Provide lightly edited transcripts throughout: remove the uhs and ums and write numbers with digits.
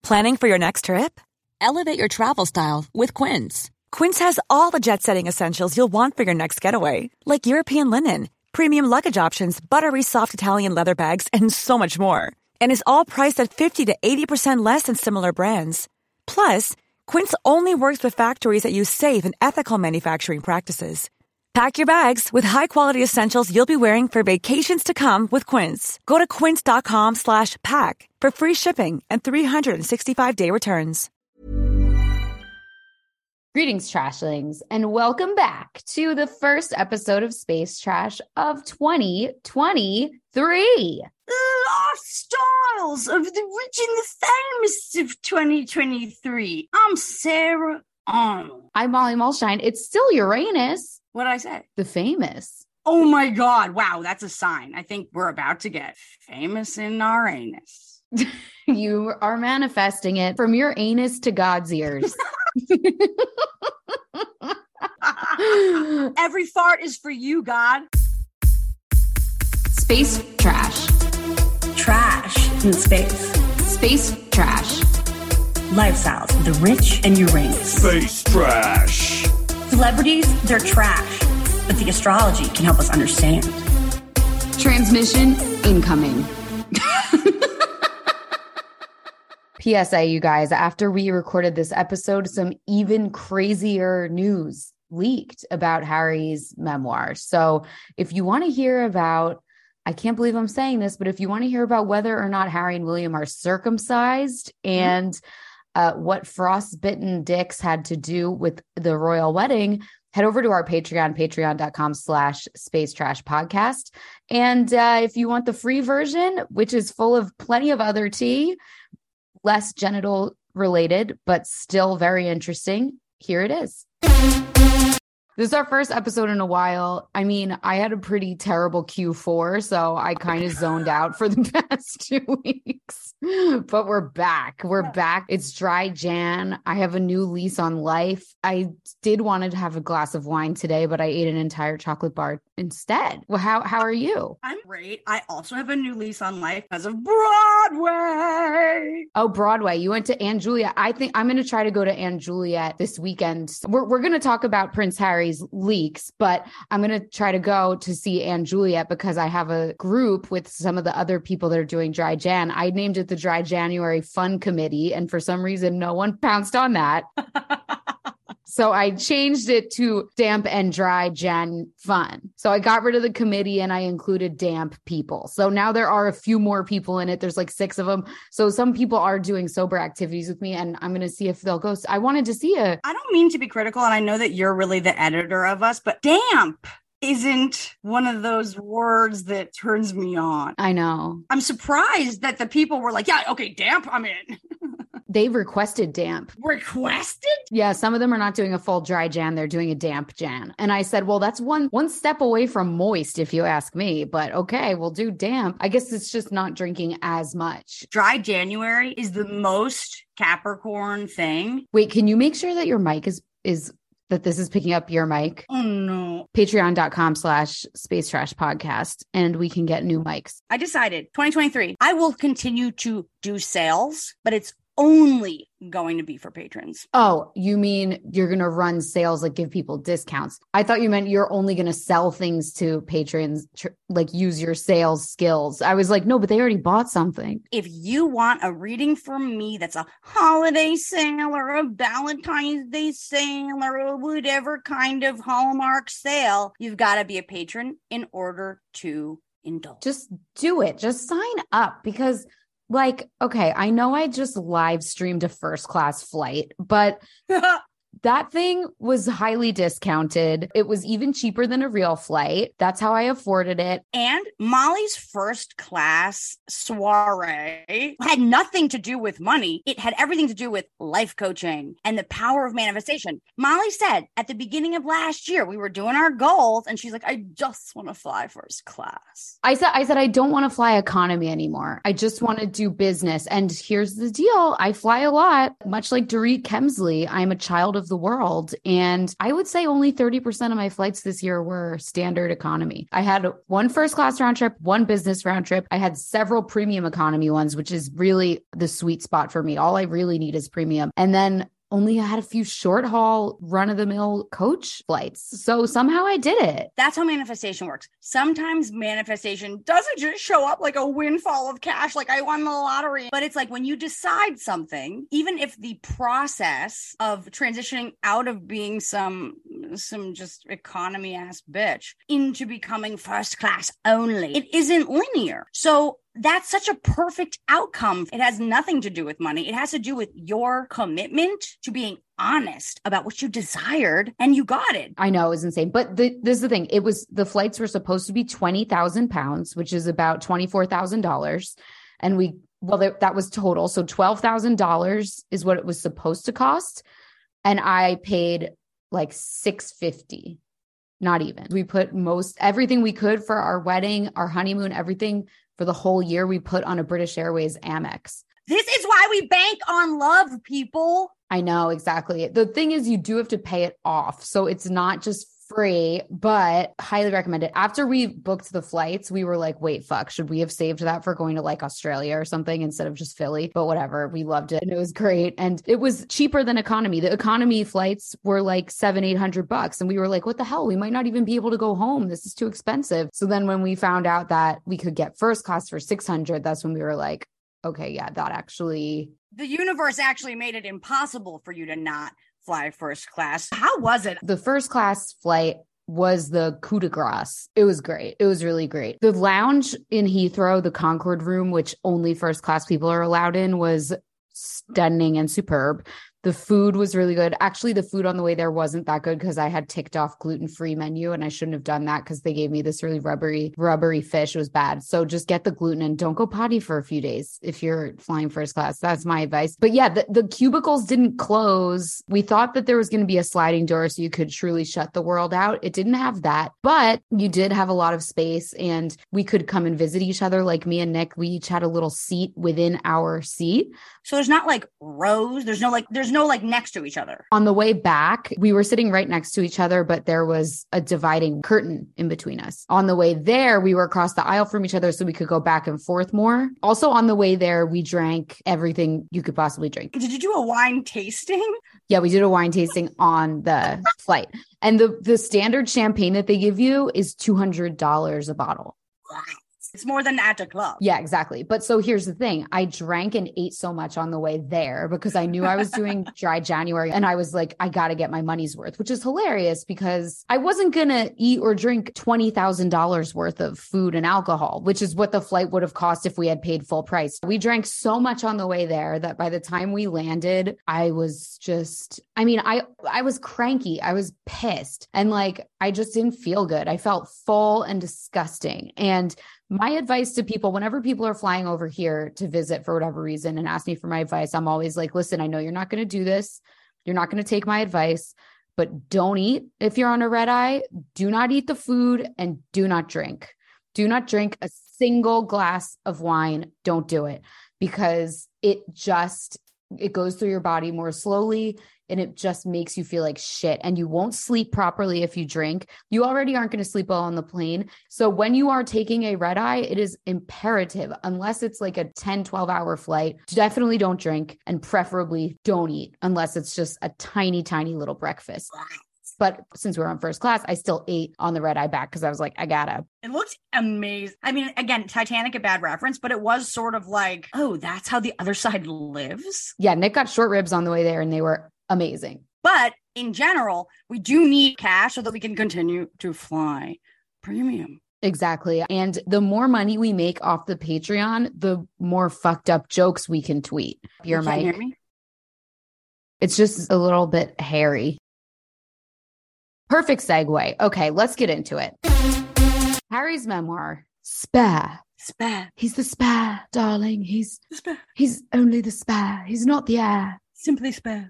Planning for your next trip? Elevate your travel style with Quince. Quince has all the jet-setting essentials you'll want for your next getaway, like European linen, premium luggage options, buttery soft Italian leather bags, and so much more. And is all priced at 50 to 80% less than similar brands. Plus, Quince only works with factories that use safe and ethical manufacturing practices. Pack your bags with high-quality essentials you'll be wearing for vacations to come with Quince. Go to quince.com/pack for free shipping and 365-day returns. Greetings, Trashlings, and welcome back to the first episode of Space Trash of 2023. The lost styles of the rich and the famous of 2023. I'm Sarah Arnold. I'm Molly Mulshine. It's still Uranus. What'd I say? The famous. Oh my God. Wow, that's a sign. I think we're about to get famous in our anus. You are manifesting it from your anus to God's ears. Every fart is for you, God. Space trash. Trash in space. Space trash. Lifestyles of the rich and Uranus. Space trash. Celebrities, they're trash, but the astrology can help us understand. Transmission incoming. PSA, you guys, after we recorded this episode, some even crazier news leaked about Harry's memoir. So if you want to hear about, I can't believe I'm saying this, but if you want to hear about whether or not Harry and William are circumcised and what frostbitten dicks had to do with the royal wedding, head over to our Patreon, patreon.com/spacetrashpodcast. And if you want the free version, which is full of plenty of other tea, less genital related, but still very interesting, here it is. This is our first episode in a while. I mean, I had a pretty terrible Q4, so I kind of zoned out for the past 2 weeks. But we're back. We're back. It's dry Jan. I have a new lease on life. I did want to have a glass of wine today, but I ate an entire chocolate bar instead. Well, how are you? I'm great. I also have a new lease on life because of Broadway. Oh, Broadway. You went to Anne Juliet. I think I'm going to try to go to Anne Juliet this weekend. We're going to talk about Prince Harry's leaks, but I'm going to try to go to see Anne Juliet because I have a group with some of the other people that are doing Dry Jan. I named it the Dry January Fun Committee, and for some reason, no one pounced on that. So I changed it to Damp and Dry Jan Fun. So I got rid of the committee and I included damp people. So now there are a few more people in it. There's like 6 of them. So some people are doing sober activities with me, and I'm going to see if they'll go. I wanted to see it. I don't mean to be critical, and I know that you're really the editor of us, but damp isn't one of those words that turns me on. I know. I'm surprised that the people were like, yeah, okay, damp, I'm in. They requested damp. Requested? Yeah, some of them are not doing a full dry Jan. They're doing a damp Jan. And I said, well, that's one step away from moist, if you ask me. But okay, we'll do damp. I guess it's just not drinking as much. Dry January is the most Capricorn thing. Wait, can you make sure that your mic is that this is picking up your mic? Oh, no. Patreon.com/spacetrashpodcast, and we can get new mics. I decided 2023, I will continue to do sales, but it's only going to be for patrons. Oh, you mean you're going to run sales, like give people discounts? I thought you meant you're only going to sell things to patrons, like use your sales skills. I was like, no, but they already bought something. If you want a reading from me that's a holiday sale or a Valentine's Day sale or whatever kind of Hallmark sale, you've got to be a patron in order to indulge. Just do it. Just sign up, because like, okay, I know I just live streamed a first class flight, but that thing was highly discounted. It was even cheaper than a real flight. That's how I afforded it. And Molly's first class soiree had nothing to do with money. It had everything to do with life coaching and the power of manifestation. Molly said at the beginning of last year, we were doing our goals, and she's like, I just want to fly first class. I said, I don't want to fly economy anymore. I just want to do business. And here's the deal. I fly a lot. Much like Dorit Kemsley, I'm a child of the the world. And I would say only 30% of my flights this year were standard economy. I had one first class round trip, one business round trip. I had several premium economy ones, which is really the sweet spot for me. All I really need is premium. And then only I had a few short haul run of the mill coach flights. So somehow I did it. That's how manifestation works. Sometimes manifestation doesn't just show up like a windfall of cash, like I won the lottery. But it's like when you decide something, even if the process of transitioning out of being some just economy ass bitch into becoming first class only, it isn't linear. So that's such a perfect outcome. It has nothing to do with money. It has to do with your commitment to being honest about what you desired, and you got it. I know, it was insane. But this is the thing. The flights were supposed to be 20,000 pounds, which is about $24,000. And that was total. So $12,000 is what it was supposed to cost. And I paid like $650. Not even. We put everything we could for our wedding, our honeymoon, everything for the whole year we put on a British Airways Amex. This is why we bank on love, people. I know, exactly. The thing is, you do have to pay it off. So it's not just free, but highly recommend it. After we booked the flights, we were like, wait, fuck, should we have saved that for going to like Australia or something instead of just Philly? But whatever, we loved it and it was great. And it was cheaper than economy. The economy flights were like $700-800. And we were like, what the hell? We might not even be able to go home. This is too expensive. So then when we found out that we could get first class for $600, that's when we were like, okay, yeah, the universe actually made it impossible for you to not fly first class. How was it? The first class flight was the coup de grace. It was great. It was really great. The lounge in Heathrow, the Concorde room, which only first class people are allowed in, was stunning and superb. The food was really good. Actually, the food on the way there wasn't that good because I had ticked off gluten-free menu and I shouldn't have done that because they gave me this really rubbery fish. It was bad. So just get the gluten and don't go potty for a few days if you're flying first class. That's my advice. But yeah, the cubicles didn't close. We thought that there was going to be a sliding door so you could truly shut the world out. It didn't have that, but you did have a lot of space and we could come and visit each other. Like me and Nick, we each had a little seat within our seat. So there's not like rows. There's no next to each other. On the way back, we were sitting right next to each other, but there was a dividing curtain in between us. On the way there, we were across the aisle from each other so we could go back and forth more. Also on the way there, we drank everything you could possibly drink. Did you do a wine tasting? Yeah, we did a wine tasting on the flight. And the standard champagne that they give you is $200 a bottle. Wow. It's more than at a club. Yeah, exactly. But so here's the thing. I drank and ate so much on the way there because I knew I was doing dry January and I was like, I got to get my money's worth, which is hilarious because I wasn't going to eat or drink $20,000 worth of food and alcohol, which is what the flight would have cost if we had paid full price. We drank so much on the way there that by the time we landed, I was I was cranky. I was pissed. And like, I just didn't feel good. I felt full and disgusting. And my advice to people, whenever people are flying over here to visit for whatever reason and ask me for my advice, I'm always like, listen, I know you're not going to do this. You're not going to take my advice, but don't eat. If you're on a red eye, do not eat the food and do not drink. Do not drink a single glass of wine. Don't do it because it goes through your body more slowly and it just makes you feel like shit and you won't sleep properly if you drink. You already aren't going to sleep well on the plane. So when you are taking a red eye, it is imperative, unless it's like a 10-12 hour flight, definitely don't drink and preferably don't eat unless it's just a tiny, tiny little breakfast. But since we were on first class, I still ate on the red eye back because I was like, I gotta. It looked amazing. I mean, again, Titanic, a bad reference, but it was sort of like, oh, that's how the other side lives. Yeah, Nick got short ribs on the way there and they were amazing. But in general, we do need cash so that we can continue to fly premium. Exactly. And the more money we make off the Patreon, the more fucked up jokes we can tweet. You can't hear me? It's just a little bit hairy. Perfect segue. Okay, let's get into it. Harry's memoir, Spare. Spare. He's the spare, darling. He's only the spare. He's not the heir. Simply spare.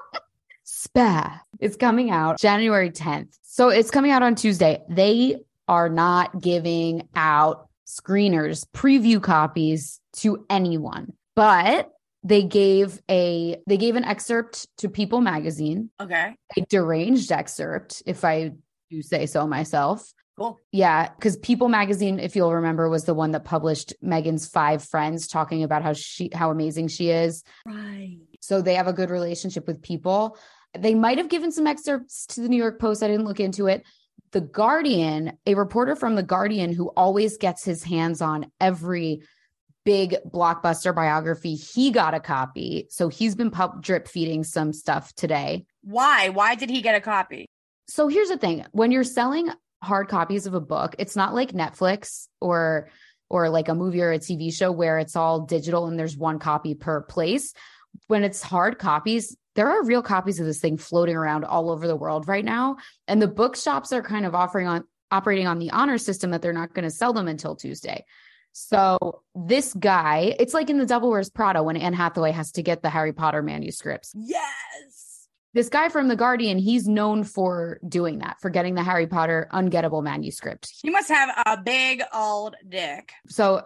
Spare. It's coming out January 10th. So it's coming out on Tuesday. They are not giving out screeners, preview copies to anyone, but They gave an excerpt to People magazine. Okay. A deranged excerpt, if I do say so myself. Cool. Yeah, because People magazine, if you'll remember, was the one that published Meghan's 5 friends talking about how amazing she is. Right. So they have a good relationship with People. They might have given some excerpts to the New York Post. I didn't look into it. The Guardian, a reporter from The Guardian who always gets his hands on every big blockbuster biography, he got a copy. So he's been drip feeding some stuff today. Why? Why did he get a copy? So here's the thing. When you're selling hard copies of a book, it's not like Netflix or like a movie or a TV show where it's all digital and there's one copy per place. When it's hard copies, there are real copies of this thing floating around all over the world right now. And the bookshops are kind of operating on the honor system that they're not going to sell them until Tuesday. So this guy, it's like in The Devil Wears Prada when Anne Hathaway has to get the Harry Potter manuscripts. Yes. This guy from The Guardian, he's known for doing that, for getting the Harry Potter ungettable manuscript. He must have a big old dick. So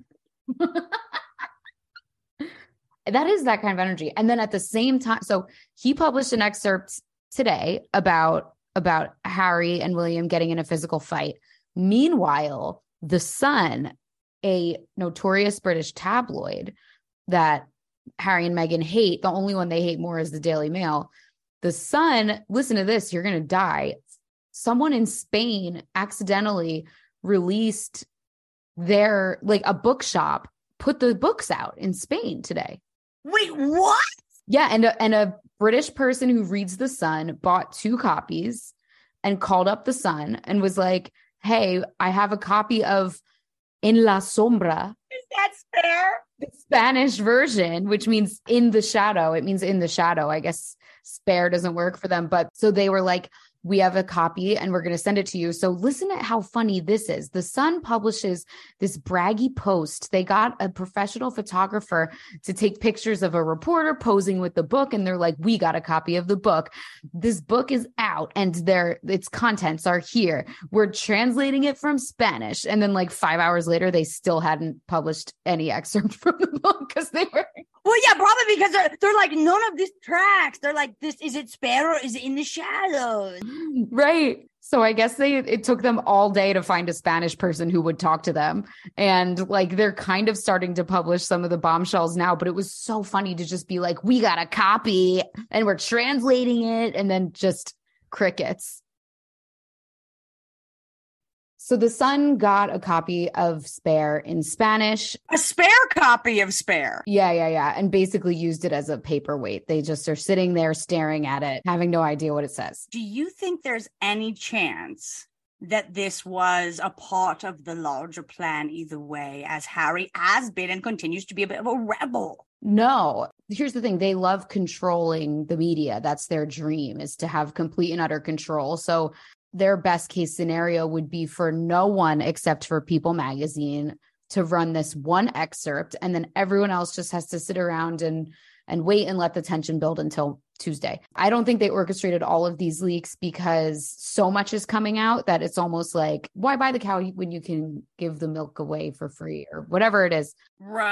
that is that kind of energy. And then at the same time, so he published an excerpt today about Harry and William getting in a physical fight. Meanwhile, The Sun, a notorious British tabloid that Harry and Meghan hate, the only one they hate more is the Daily Mail. The Sun, listen to this, you're going to die. Someone in Spain accidentally released a bookshop, put the books out in Spain today. Wait, what? Yeah. And a British person who reads The Sun bought 2 copies and called up The Sun and was like, hey, I have a copy of En la Sombra. Is that fair? The Spanish version, which means in the shadow. It means in the shadow. I guess spare doesn't work for them. But so they were like, we have a copy and we're going to send it to you. So listen to how funny this is. The Sun publishes this braggy post. They got a professional photographer to take pictures of a reporter posing with the book. And they're like, we got a copy of the book. This book is out and its contents are here. We're translating it from Spanish. And then like 5 hours later, they still hadn't published any excerpt from the book because they were... Well, yeah, probably because they're like, none of this tracks. They're like, is it spare or is it in the shadows? Right. So I guess it took them all day to find a Spanish person who would talk to them. And like, they're kind of starting to publish some of the bombshells now, but it was so funny to just be like, we got a copy and we're translating it, and then just crickets. So The Sun got a copy of Spare in Spanish. A spare copy of Spare. Yeah. And basically used it as a paperweight. They just are sitting there staring at it, having no idea what it says. Do you think there's any chance that this was a part of the larger plan either way, as Harry has been and continues to be a bit of a rebel? No. Here's the thing. They love controlling the media. That's their dream, is to have complete and utter control. So their best case scenario would be for no one except for People magazine to run this one excerpt, and then everyone else just has to sit around and wait and let the tension build until Tuesday. I don't think they orchestrated all of these leaks because so much is coming out that it's almost like, why buy the cow when you can give the milk away for free or whatever it is?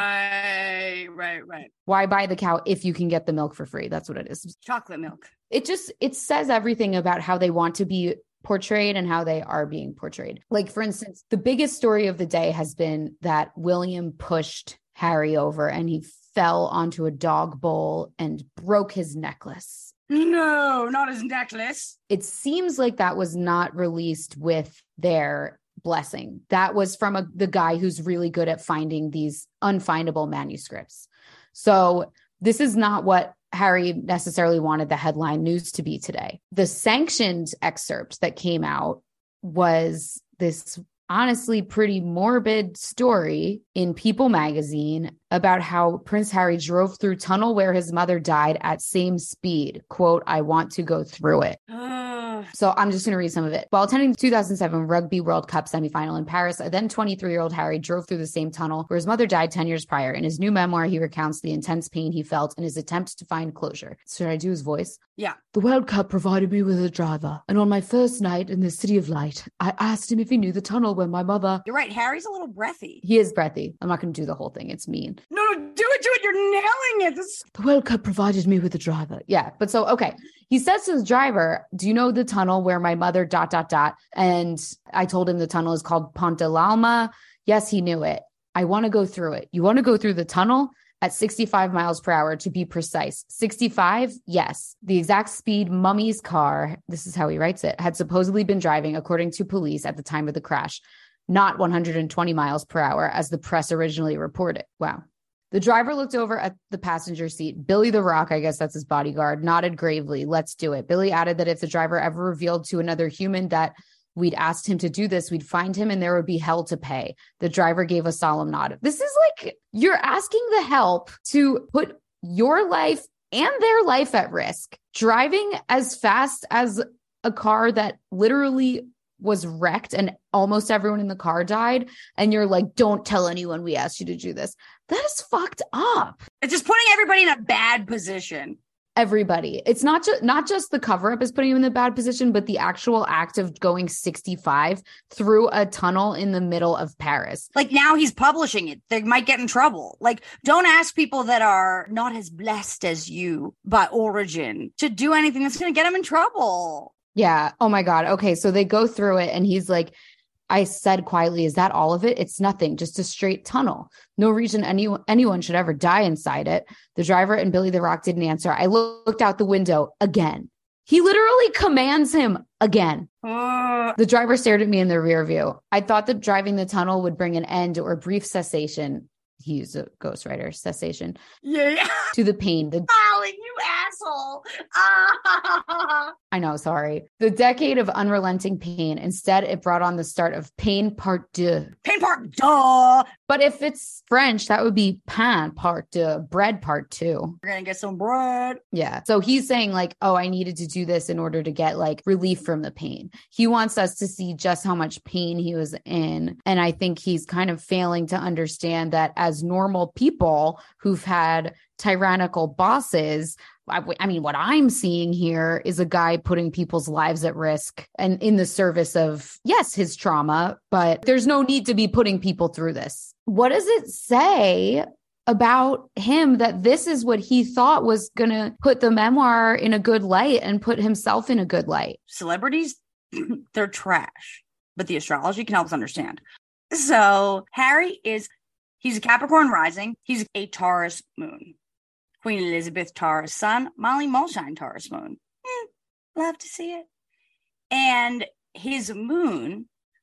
Right. Why buy the cow if you can get the milk for free? That's what it is. Chocolate milk. It says everything about how they want to be portrayed and how they are being portrayed. Like, for instance, the biggest story of the day has been that William pushed Harry over and he fell onto a dog bowl and broke his necklace. No, not his necklace. It seems like that was not released with their blessing. That was from the guy who's really good at finding these unfindable manuscripts. So this is not what Harry necessarily wanted the headline news to be today. The sanctioned excerpt that came out was this honestly pretty morbid story in People magazine about how Prince Harry drove through tunnel where his mother died at same speed. Quote, I want to go through it. So I'm just going to read some of it. While attending the 2007 Rugby World Cup semifinal in Paris, a then 23-year-old Harry drove through the same tunnel where his mother died 10 years prior. In his new memoir, he recounts the intense pain he felt in his attempt to find closure. Should I do his voice? Yeah. The World Cup provided me with a driver. And on my first night in the City of Light, I asked him if he knew the tunnel where my mother... You're right. Harry's a little breathy. He is breathy. I'm not going to do the whole thing. It's mean. Russian. No, do it. You're nailing it. The World Cup provided me with a driver. Yeah. But so, okay. He says to his driver, do you know the tunnel where my mother ... And I told him the tunnel is called Ponte l'Alma. Yes, he knew it. I want to go through it. You want to go through the tunnel? At 65 miles per hour, to be precise. 65? Yes. The exact speed Mummy's car, this is how he writes it, had supposedly been driving, according to police at the time of the crash, not 120 miles per hour, as the press originally reported. Wow. The driver looked over at the passenger seat. Billy the Rock, I guess that's his bodyguard, nodded gravely. Let's do it. Billy added that if the driver ever revealed to another human that we'd asked him to do this, we'd find him and there would be hell to pay. The driver gave a solemn nod. This is like, you're asking the help to put your life and their life at risk, driving as fast as a car that literally was wrecked and almost everyone in the car died. And you're like, don't tell anyone we asked you to do this. That is fucked up. It's just putting everybody in a bad position. Everybody. It's not just the cover up is putting him in the bad position, but the actual act of going 65 through a tunnel in the middle of Paris. Like now he's publishing it. They might get in trouble. Like don't ask people that are not as blessed as you by origin to do anything that's going to get them in trouble. Yeah. Oh my God. Okay. So they go through it and he's like, I said quietly, is that all of it? It's nothing, just a straight tunnel. No reason anyone should ever die inside it. The driver and Billy the Rock didn't answer. I looked out the window again. He literally commands him again. The driver stared at me in the rear view. I thought that driving the tunnel would bring an end or brief cessation. He used a ghostwriter, cessation. Yeah. To the pain. Molly, you asshole. I know, sorry. The decade of unrelenting pain. Instead, it brought on the start of pain part deux. Pain part deux. But if it's French, that would be pain part deux, bread part two. We're going to get some bread. Yeah. So he's saying like, oh, I needed to do this in order to get like relief from the pain. He wants us to see just how much pain he was in. And I think he's kind of failing to understand that as normal people who've had tyrannical bosses, I mean, what I'm seeing here is a guy putting people's lives at risk and in the service of, yes, his trauma, but there's no need to be putting people through this. What does it say about him that this is what he thought was going to put the memoir in a good light and put himself in a good light? Celebrities, they're trash, but the astrology can help us understand. So Harry he's a Capricorn rising. He's a Taurus moon. Queen Elizabeth Taurus sun, Molly Mulshine Taurus moon. Love to see it. And his moon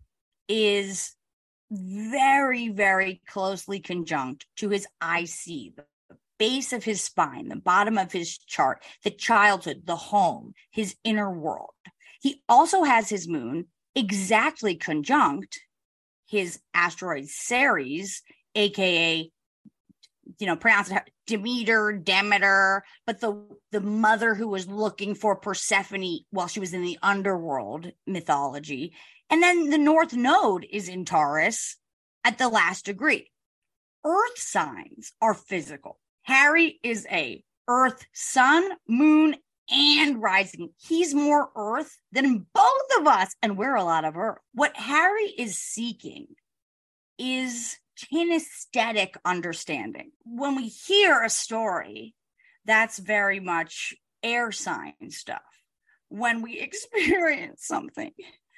is very, very closely conjunct to his IC, the base of his spine, the bottom of his chart, the childhood, the home, his inner world. He also has his moon exactly conjunct his asteroid Ceres, aka, pronounce it Demeter, but the mother who was looking for Persephone while she was in the underworld mythology. And then the North Node is in Taurus at the last degree. Earth signs are physical. Harry is a Earth sun, moon, and rising. He's more Earth than both of us, and we're a lot of Earth. What Harry is seeking is kinesthetic understanding. When we hear a story, that's very much air sign stuff. When we experience something,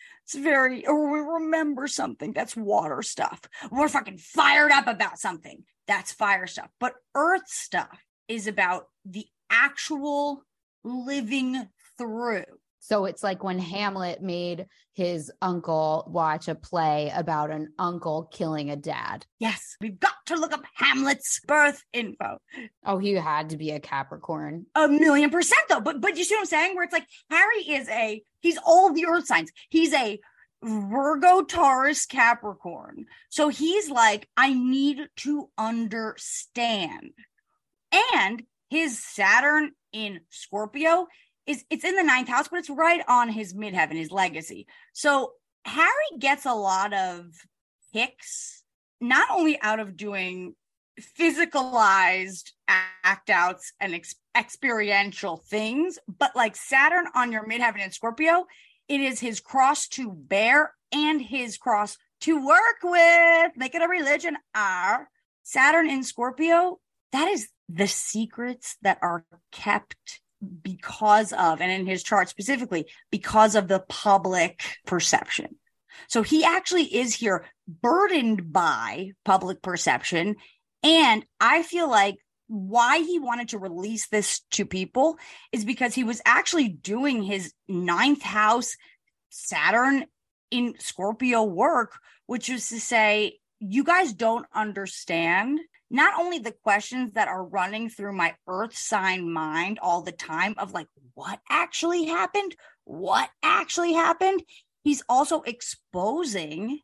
or we remember something, that's water stuff. When we're fucking fired up about something, that's fire stuff. But earth stuff is about the actual living through. So it's like when Hamlet made his uncle watch a play about an uncle killing a dad. Yes, we've got to look up Hamlet's birth info. Oh, he had to be a Capricorn. 1,000,000% though. But you see what I'm saying? Where it's like Harry he's all the earth signs. He's a Virgo, Taurus, Capricorn. So he's like, I need to understand. And his Saturn in Scorpio it's in the 9th house, but it's right on his midheaven, his legacy. So Harry gets a lot of kicks, not only out of doing physicalized act outs and experiential things, but like Saturn on your midheaven in Scorpio, it is his cross to bear and his cross to work with. Make it a religion. Saturn in Scorpio, that is the secrets that are kept because of, and in his chart specifically, because of the public perception. So he actually is here burdened by public perception. And I feel like why he wanted to release this to people is because he was actually doing his 9th house Saturn in Scorpio work, which is to say, you guys don't understand not only the questions that are running through my earth sign mind all the time of like, what actually happened? What actually happened? He's also exposing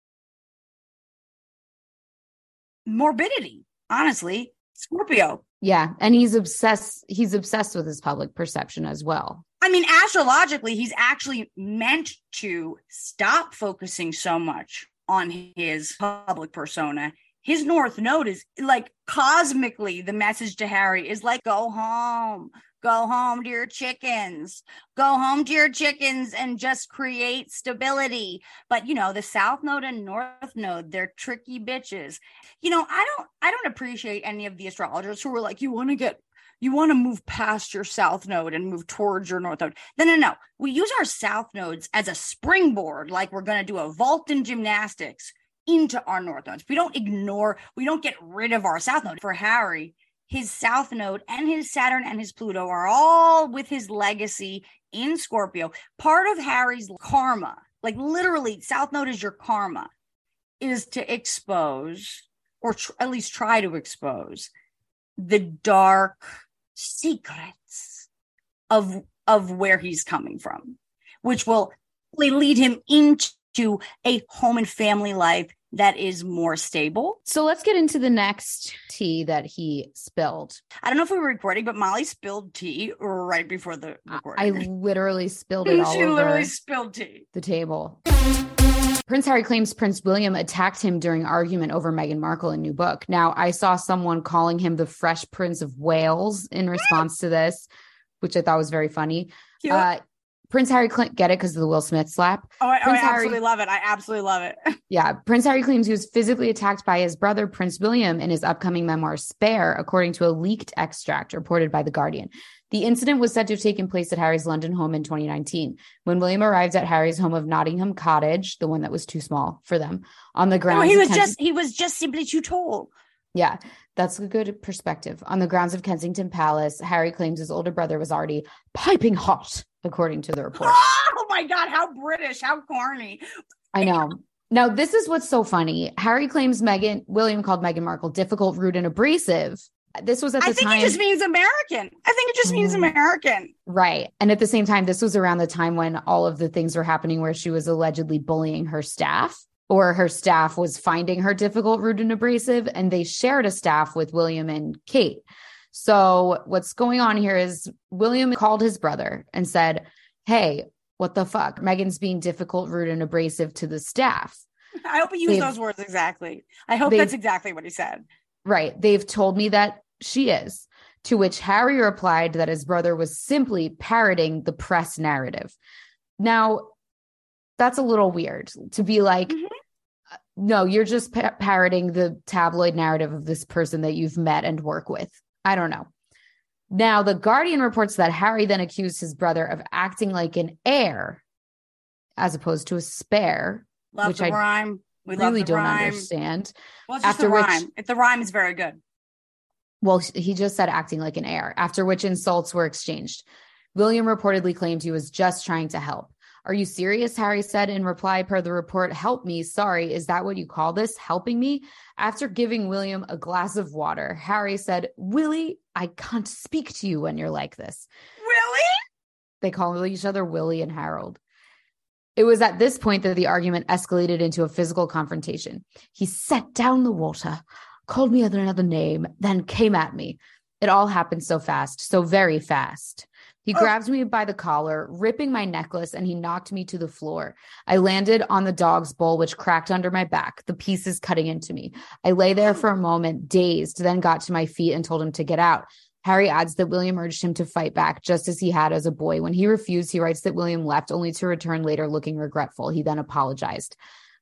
morbidity, honestly. Scorpio. Yeah. And he's obsessed with his public perception as well. I mean, astrologically, he's actually meant to stop focusing so much on his public persona. His North Node is like cosmically, the message to Harry is like, go home to your chickens, and just create stability. But, you know, the South Node and North Node, they're tricky bitches. You know, I don't appreciate any of the astrologers who are like, you want to move past your South Node and move towards your North Node. No. We use our South Nodes as a springboard, like we're going to do a vault in gymnastics into our North Nodes. We don't get rid of our South Node. For Harry, his South Node and his Saturn and his Pluto are all with his legacy in Scorpio. Part of Harry's karma, like literally South Node is your karma, is to expose, or at least try to expose, the dark secrets of where he's coming from, which will lead him into a home and family life that is more stable. So let's get into the next tea that he spilled. I don't know if we were recording, but Molly spilled tea right before the recording. I literally spilled it all She over literally spilled tea. the table. Prince Harry claims Prince William attacked him during argument over Meghan Markle in new book. Now, I saw someone calling him the Fresh Prince of Wales in response to this, which I thought was very funny. Prince Harry get it because of the Will Smith slap. I absolutely love it. I absolutely love it. Yeah. Prince Harry claims he was physically attacked by his brother, Prince William, in his upcoming memoir, Spare, according to a leaked extract reported by The Guardian. The incident was said to have taken place at Harry's London home in 2019. When William arrived at Harry's home of Nottingham Cottage, the one that was too small for them, on the grounds. He was just simply too tall. Yeah, that's a good perspective. On the grounds of Kensington Palace, Harry claims his older brother was already piping hot, according to the report. Oh my God, how British, how corny. I know. Now, this is what's so funny. Harry claims William called Meghan Markle difficult, rude, and abrasive. This was at the time. I think it just means American. American. Right. And at the same time, this was around the time when all of the things were happening where she was allegedly bullying her staff, or her staff was finding her difficult, rude, and abrasive, and they shared a staff with William and Kate. So what's going on here is William called his brother and said, hey, what the fuck? Meghan's being difficult, rude, and abrasive to the staff. I hope he used those words exactly. I hope that's exactly what he said. Right. They've told me that she is. To which Harry replied that his brother was simply parroting the press narrative. Now, that's a little weird to be like, no, you're just parroting the tabloid narrative of this person that you've met and work with. I don't know. Now, The Guardian reports that Harry then accused his brother of acting like an heir as opposed to a spare. Love the rhyme. We really don't understand. Well, it's just the rhyme. The rhyme is very good. Well, he just said acting like an heir, after which insults were exchanged. William reportedly claimed he was just trying to help. Are you serious? Harry said in reply per the report. Help me. Sorry. Is that what you call this? Helping me? After giving William a glass of water, Harry said, Willie, I can't speak to you when you're like this. Willie? They call each other Willie and Harold. It was at this point that the argument escalated into a physical confrontation. He set down the water, called me another name, then came at me. It all happened so fast, so very fast. He grabbed me by the collar, ripping my necklace, and he knocked me to the floor. I landed on the dog's bowl, which cracked under my back, the pieces cutting into me. I lay there for a moment, dazed, then got to my feet and told him to get out. Harry adds that William urged him to fight back, just as he had as a boy. When he refused, he writes that William left, only to return later looking regretful. He then apologized.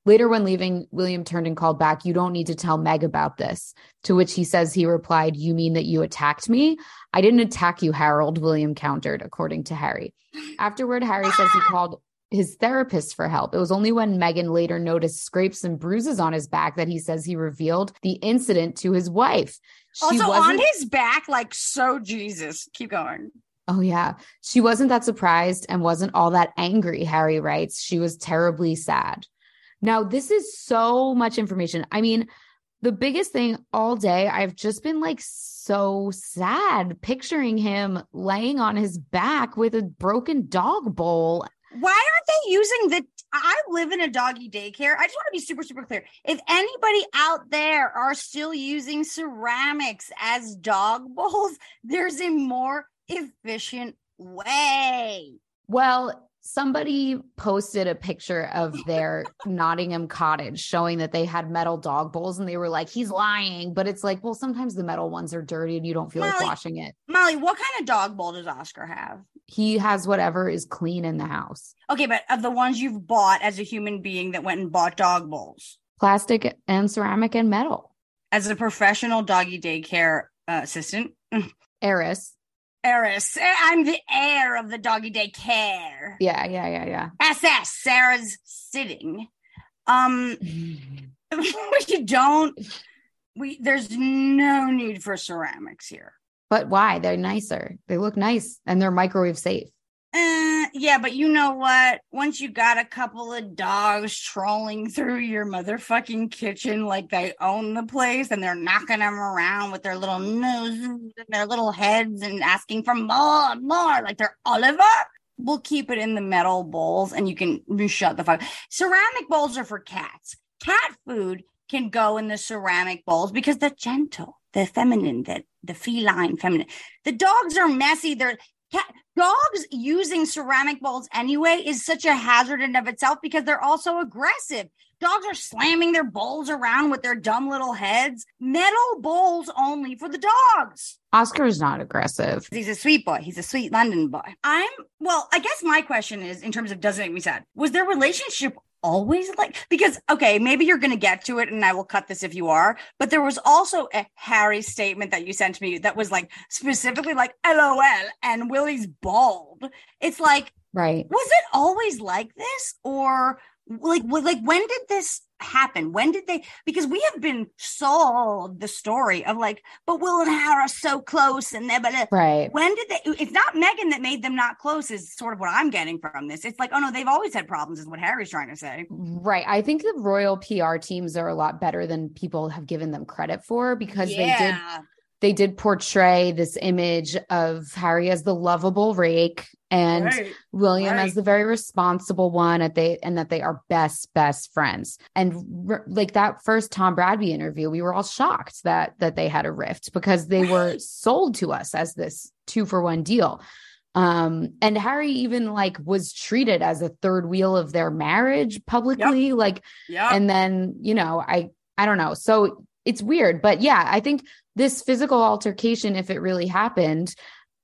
Later, when leaving, William turned and called back, "You don't need to tell Meg about this." To which he says he replied, "You mean that you attacked me?" "I didn't attack you, Harold," William countered, according to Harry. Afterward, Harry says he called his therapist for help. It was only when Meghan later noticed scrapes and bruises on his back that he says he revealed the incident to his wife. Also on his back, like, so Jesus. Keep going. Oh, yeah. She wasn't that surprised and wasn't all that angry, Harry writes. She was terribly sad. Now, this is so much information. I mean, the biggest thing all day, I've just been like so sad picturing him laying on his back with a broken dog bowl. Why aren't they using I live in a doggy daycare. I just want to be super, super clear. If anybody out there are still using ceramics as dog bowls, there's a more efficient way. Well, somebody posted a picture of their Nottingham cottage showing that they had metal dog bowls, and they were like, "He's lying." But it's like, well, sometimes the metal ones are dirty and you don't feel like washing it. Molly, what kind of dog bowl does Oscar have? He has whatever is clean in the house. Okay, but of the ones you've bought as a human being that went and bought dog bowls? Plastic and ceramic and metal. As a professional doggy daycare assistant. Heiress. I'm the heir of the doggy daycare. Yeah. SS, Sarah's sitting. There's no need for ceramics here. But why? They're nicer. They look nice and they're microwave safe. Yeah, but you know what? Once you got a couple of dogs trolling through your motherfucking kitchen like they own the place, and they're knocking them around with their little noses and their little heads and asking for more, like they're Oliver, we'll keep it in the metal bowls and you can shut the fuck. Ceramic bowls are for cats. Cat food can go in the ceramic bowls because they're gentle, they're feminine, the feline feminine. The dogs are messy. Dogs using ceramic bowls anyway is such a hazard in of itself because they're also aggressive. Dogs are slamming their bowls around with their dumb little heads. Metal bowls only for the dogs. Oscar is not aggressive. He's a sweet boy. He's a sweet London boy. I guess my question is, in terms of does it make me sad, was their relationship always like, because, okay, maybe you're going to get to it and I will cut this if you are, but there was also a Harry statement that you sent to me that was like specifically like LOL and Willie's bald. It's like, right. Was it always like this? Or like when did this happen? When did they, because we have been sold the story of like, but Will and Harry are so close and they're, right. When did they, it's not Meghan that made them not close is sort of what I'm getting from this. It's like, oh no, they've always had problems is what Harry's trying to say. Right. I think the royal PR teams are a lot better than people have given them credit for because they did portray this image of Harry as the lovable rake and William as the very responsible one, and that they are best friends. And like that first Tom Bradby interview, we were all shocked that they had a rift because they were sold to us as this 2-for-1 deal. And Harry even like was treated as a third wheel of their marriage publicly. And then, I don't know. So it's weird, but yeah, I think this physical altercation, if it really happened,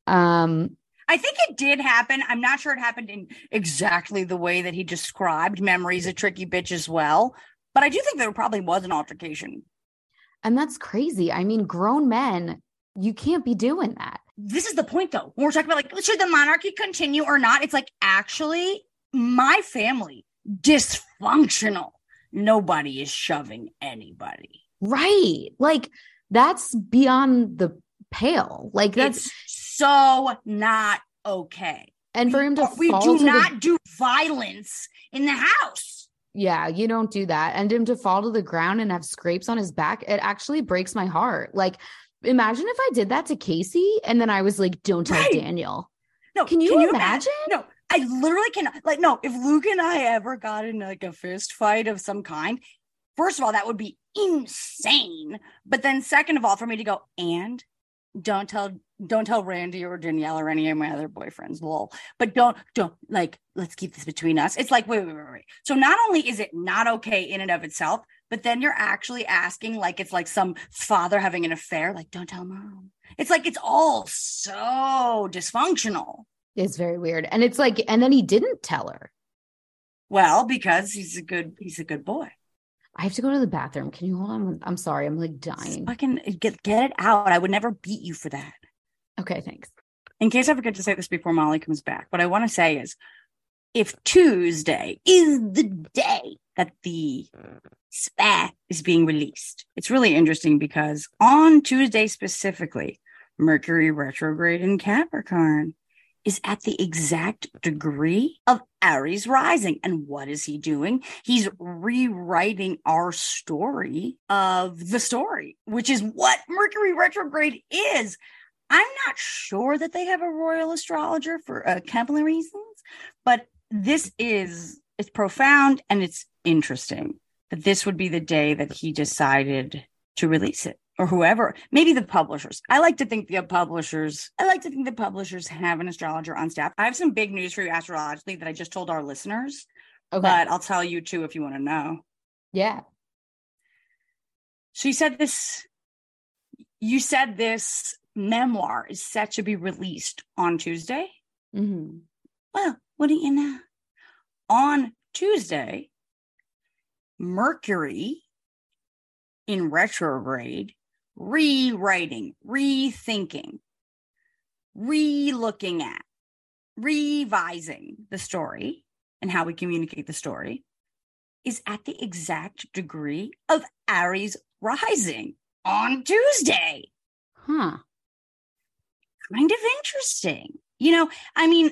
I think it did happen. I'm not sure it happened in exactly the way that he described. Memory's a tricky bitch as well. But I do think there probably was an altercation. And that's crazy. I mean, grown men, you can't be doing that. This is the point, though. When we're talking about like, should the monarchy continue or not? It's like, actually, my family, dysfunctional. Nobody is shoving anybody. Right. Like, that's beyond the pale. Like, that's so not okay. And for him to we do not do violence in the house. Yeah, you don't do that. And him to fall to the ground and have scrapes on his back, it actually breaks my heart. Like, imagine if I did that to Casey and then I was like, don't tell Daniel. No, can you imagine? No, I literally cannot. Like, no, if Luke and I ever got in like a fist fight of some kind, first of all, that would be insane. But then second of all, for me to go, and don't tell Randy or Danielle or any of my other boyfriends, lol. But don't like, let's keep this between us. It's like, wait. So not only is it not okay in and of itself, but then you're actually asking like, it's like some father having an affair. Like, don't tell mom. It's like, it's all so dysfunctional. It's very weird. And it's like, and then he didn't tell her. Well, because he's a good boy. I have to go to the bathroom. Can you hold on? I'm sorry. I'm like dying. Fucking get it out. I would never beat you for that. Okay, thanks. In case I forget to say this before Molly comes back, what I want to say is, if Tuesday is the day that the SPAC is being released, it's really interesting because on Tuesday specifically, Mercury retrograde in Capricorn is at the exact degree of Aries rising. And what is he doing? He's rewriting our story of the story, which is what Mercury retrograde is. I'm not sure that they have a royal astrologer for a couple of reasons, but it's profound and it's interesting that this would be the day that he decided to release it. Or whoever, maybe the publishers. I like to think the publishers have an astrologer on staff. I have some big news for you astrologically that I just told our listeners, okay, but I'll tell you too if you want to know. Yeah. She said this, you said this memoir is set to be released on Tuesday. Mm-hmm. Well, what do you know? On Tuesday, Mercury in retrograde, rewriting, rethinking, re-looking at, revising the story and how we communicate the story is at the exact degree of Aries rising on Tuesday. Huh. Kind of interesting. You know, I mean,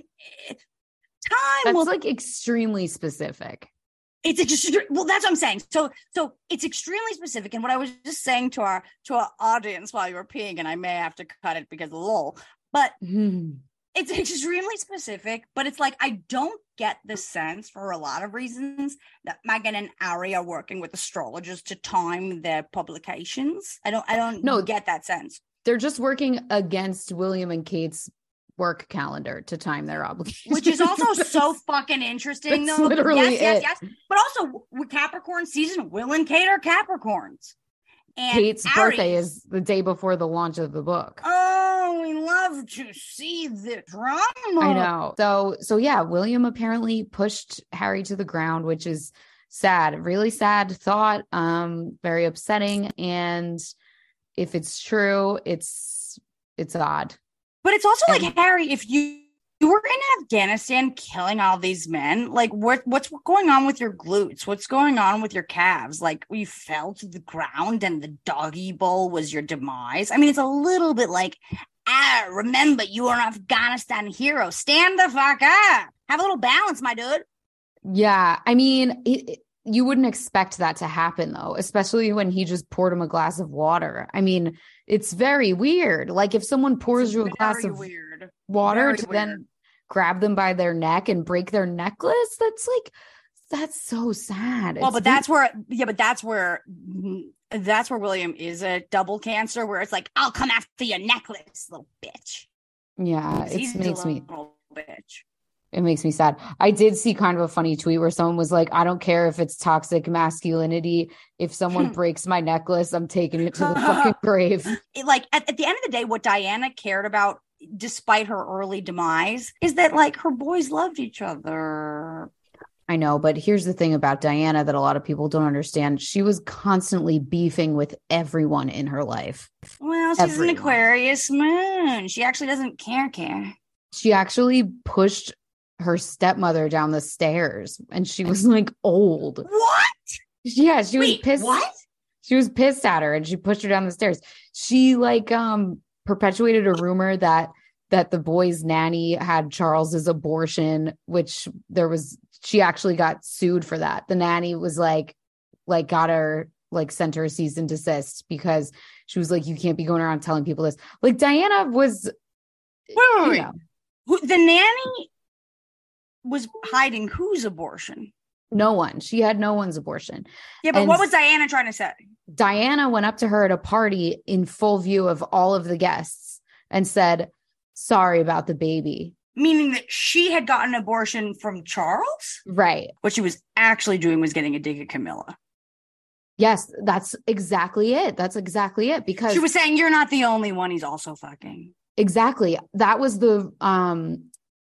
That's like extremely specific. It's well, that's what I'm saying. So it's extremely specific. And what I was just saying to our audience while you were peeing, and I may have to cut it because of lol, but it's extremely specific. But it's like, I don't get the sense, for a lot of reasons, that Meghan and Ari are working with astrologers to time their publications. I don't get that sense. They're just working against William and Kate's work calendar to time their obligations, which is also so fucking interesting. That's though. Literally yes. But also with Capricorn season, Will and Kate are Capricorns. And Kate's birthday is the day before the launch of the book. Oh, we love to see the drama. I know. So yeah, William apparently pushed Harry to the ground, which is sad, really sad thought. Very upsetting. And if it's true, it's odd. But it's also like, Harry, if you were in Afghanistan killing all these men, like what's going on with your glutes? What's going on with your calves? Like, you fell to the ground and the doggy bowl was your demise. I mean, it's a little bit like, remember, you are an Afghanistan hero. Stand the fuck up. Have a little balance, my dude. Yeah. I mean, you wouldn't expect that to happen, though, especially when he just poured him a glass of water. I mean, it's very weird. Like, if someone pours you a glass of water to then grab them by their neck and break their necklace, that's so sad. Well, but that's where William is a double Cancer, where it's like, I'll come after your necklace, little bitch. Yeah, it makes me bitch. It makes me sad. I did see kind of a funny tweet where someone was like, I don't care if it's toxic masculinity. If someone breaks my necklace, I'm taking it to the fucking grave. Like, at the end of the day, what Diana cared about, despite her early demise, is that, like, her boys loved each other. I know, but here's the thing about Diana that a lot of people don't understand. She was constantly beefing with everyone in her life. Well, she's an Aquarius moon. She actually doesn't care. She actually pushed her stepmother down the stairs, and she was like old. What? Yeah, she was pissed. What? She was pissed at her, and she pushed her down the stairs. She perpetuated a rumor that the boy's nanny had Charles's abortion, which she actually got sued for that. The nanny was got her, sent her a cease and desist because she was like, you can't be going around telling people this. Like, Diana was. Wait. The nanny was hiding whose abortion? No one. She had no one's abortion. Yeah, but what was Diana trying to say? Diana went up to her at a party in full view of all of the guests and said, sorry about the baby. Meaning that she had gotten an abortion from Charles? Right. What she was actually doing was getting a dig at Camilla. Yes, that's exactly it. Because she was saying, you're not the only one he's also fucking. Exactly. That was the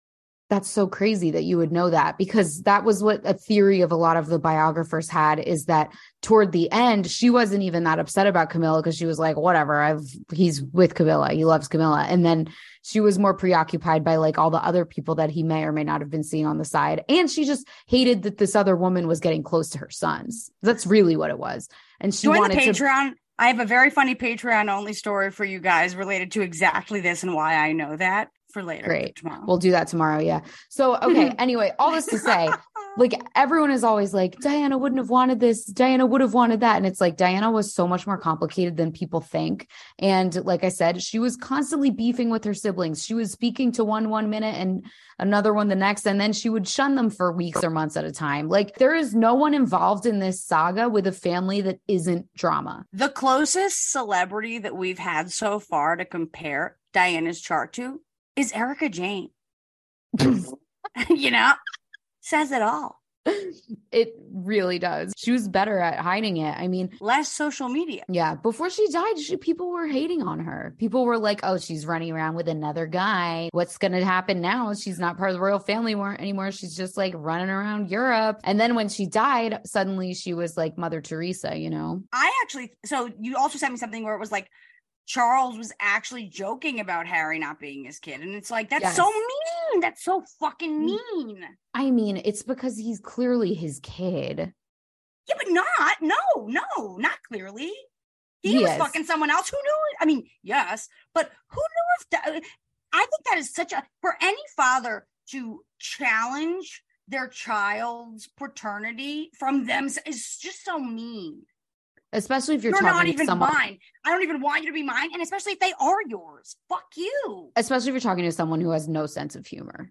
That's so crazy that you would know that, because that was what a theory of a lot of the biographers had, is that toward the end, she wasn't even that upset about Camilla because she was like, whatever, he's with Camilla. He loves Camilla. And then she was more preoccupied by like all the other people that he may or may not have been seeing on the side. And she just hated that this other woman was getting close to her sons. That's really what it was. And she Join wanted the Patreon. I have a very funny Patreon only story for you guys related to exactly this and why I know that. For later. Great. Tomorrow. We'll do that tomorrow. Yeah. So, okay. Anyway, all this to say, like, everyone is always like, Diana wouldn't have wanted this. Diana would have wanted that. And it's like, Diana was so much more complicated than people think. And like I said, she was constantly beefing with her siblings. She was speaking to one minute and another one the next. And then she would shun them for weeks or months at a time. Like, there is no one involved in this saga with a family that isn't drama. The closest celebrity that we've had so far to compare Diana's chart to is Erica Jane. You know, says it all. It really does. She was better at hiding it. I mean, less social media. Yeah. Before she died, people were hating on her. People were like, oh, she's running around with another guy. What's going to happen now? She's not part of the royal family anymore. She's just like running around Europe. And then when she died, suddenly she was like Mother Teresa, you know? So you also sent me something where it was like, Charles was actually joking about Harry not being his kid. And it's like, that's so mean. That's so fucking mean. I mean, it's because he's clearly his kid. Yeah, but not clearly. He was fucking someone else. Who knew? I mean, yes, but who knew if that? I think that is for any father to challenge their child's paternity from them is just so mean. Especially if you're not talking even to someone. Mine. I don't even want you to be mine. And especially if they are yours. Fuck you. Especially if you're talking to someone who has no sense of humor.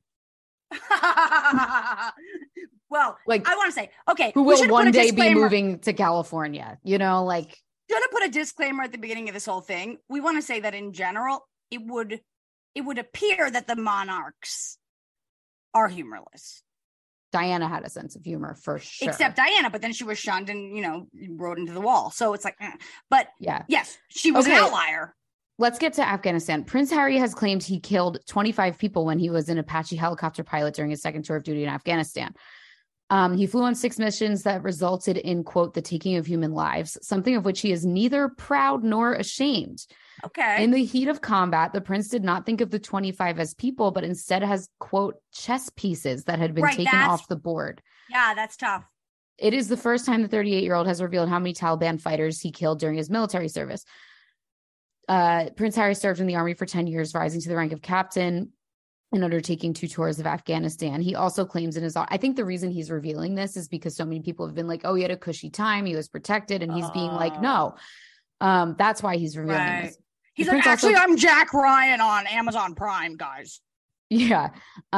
Well, like, I want to say, okay. Who will one day be moving to California? You know, like. Should have put a disclaimer at the beginning of this whole thing. We want to say that in general, it would appear that the monarchs are humorless. Diana had a sense of humor for sure. Except Diana, but then she was shunned and, rode into the wall. So it's like, but yeah, yes, she was an outlier. Let's get to Afghanistan. Prince Harry has claimed he killed 25 people when he was an Apache helicopter pilot during his second tour of duty in Afghanistan. He flew on 6 missions that resulted in, quote, the taking of human lives, something of which he is neither proud nor ashamed. Okay. In the heat of combat, the prince did not think of the 25 as people, but instead as, quote, chess pieces that had been taken off the board. Yeah, that's tough. It is the first time the 38-year-old has revealed how many Taliban fighters he killed during his military service. Prince Harry served in the army for 10 years, rising to the rank of captain and undertaking 2 tours of Afghanistan. He also claims in his, I think the reason he's revealing this is because so many people have been like, oh, he had a cushy time. He was protected. And he's being like, no, that's why he's revealing this. He's like, actually, I'm Jack Ryan on Amazon Prime, guys. Yeah.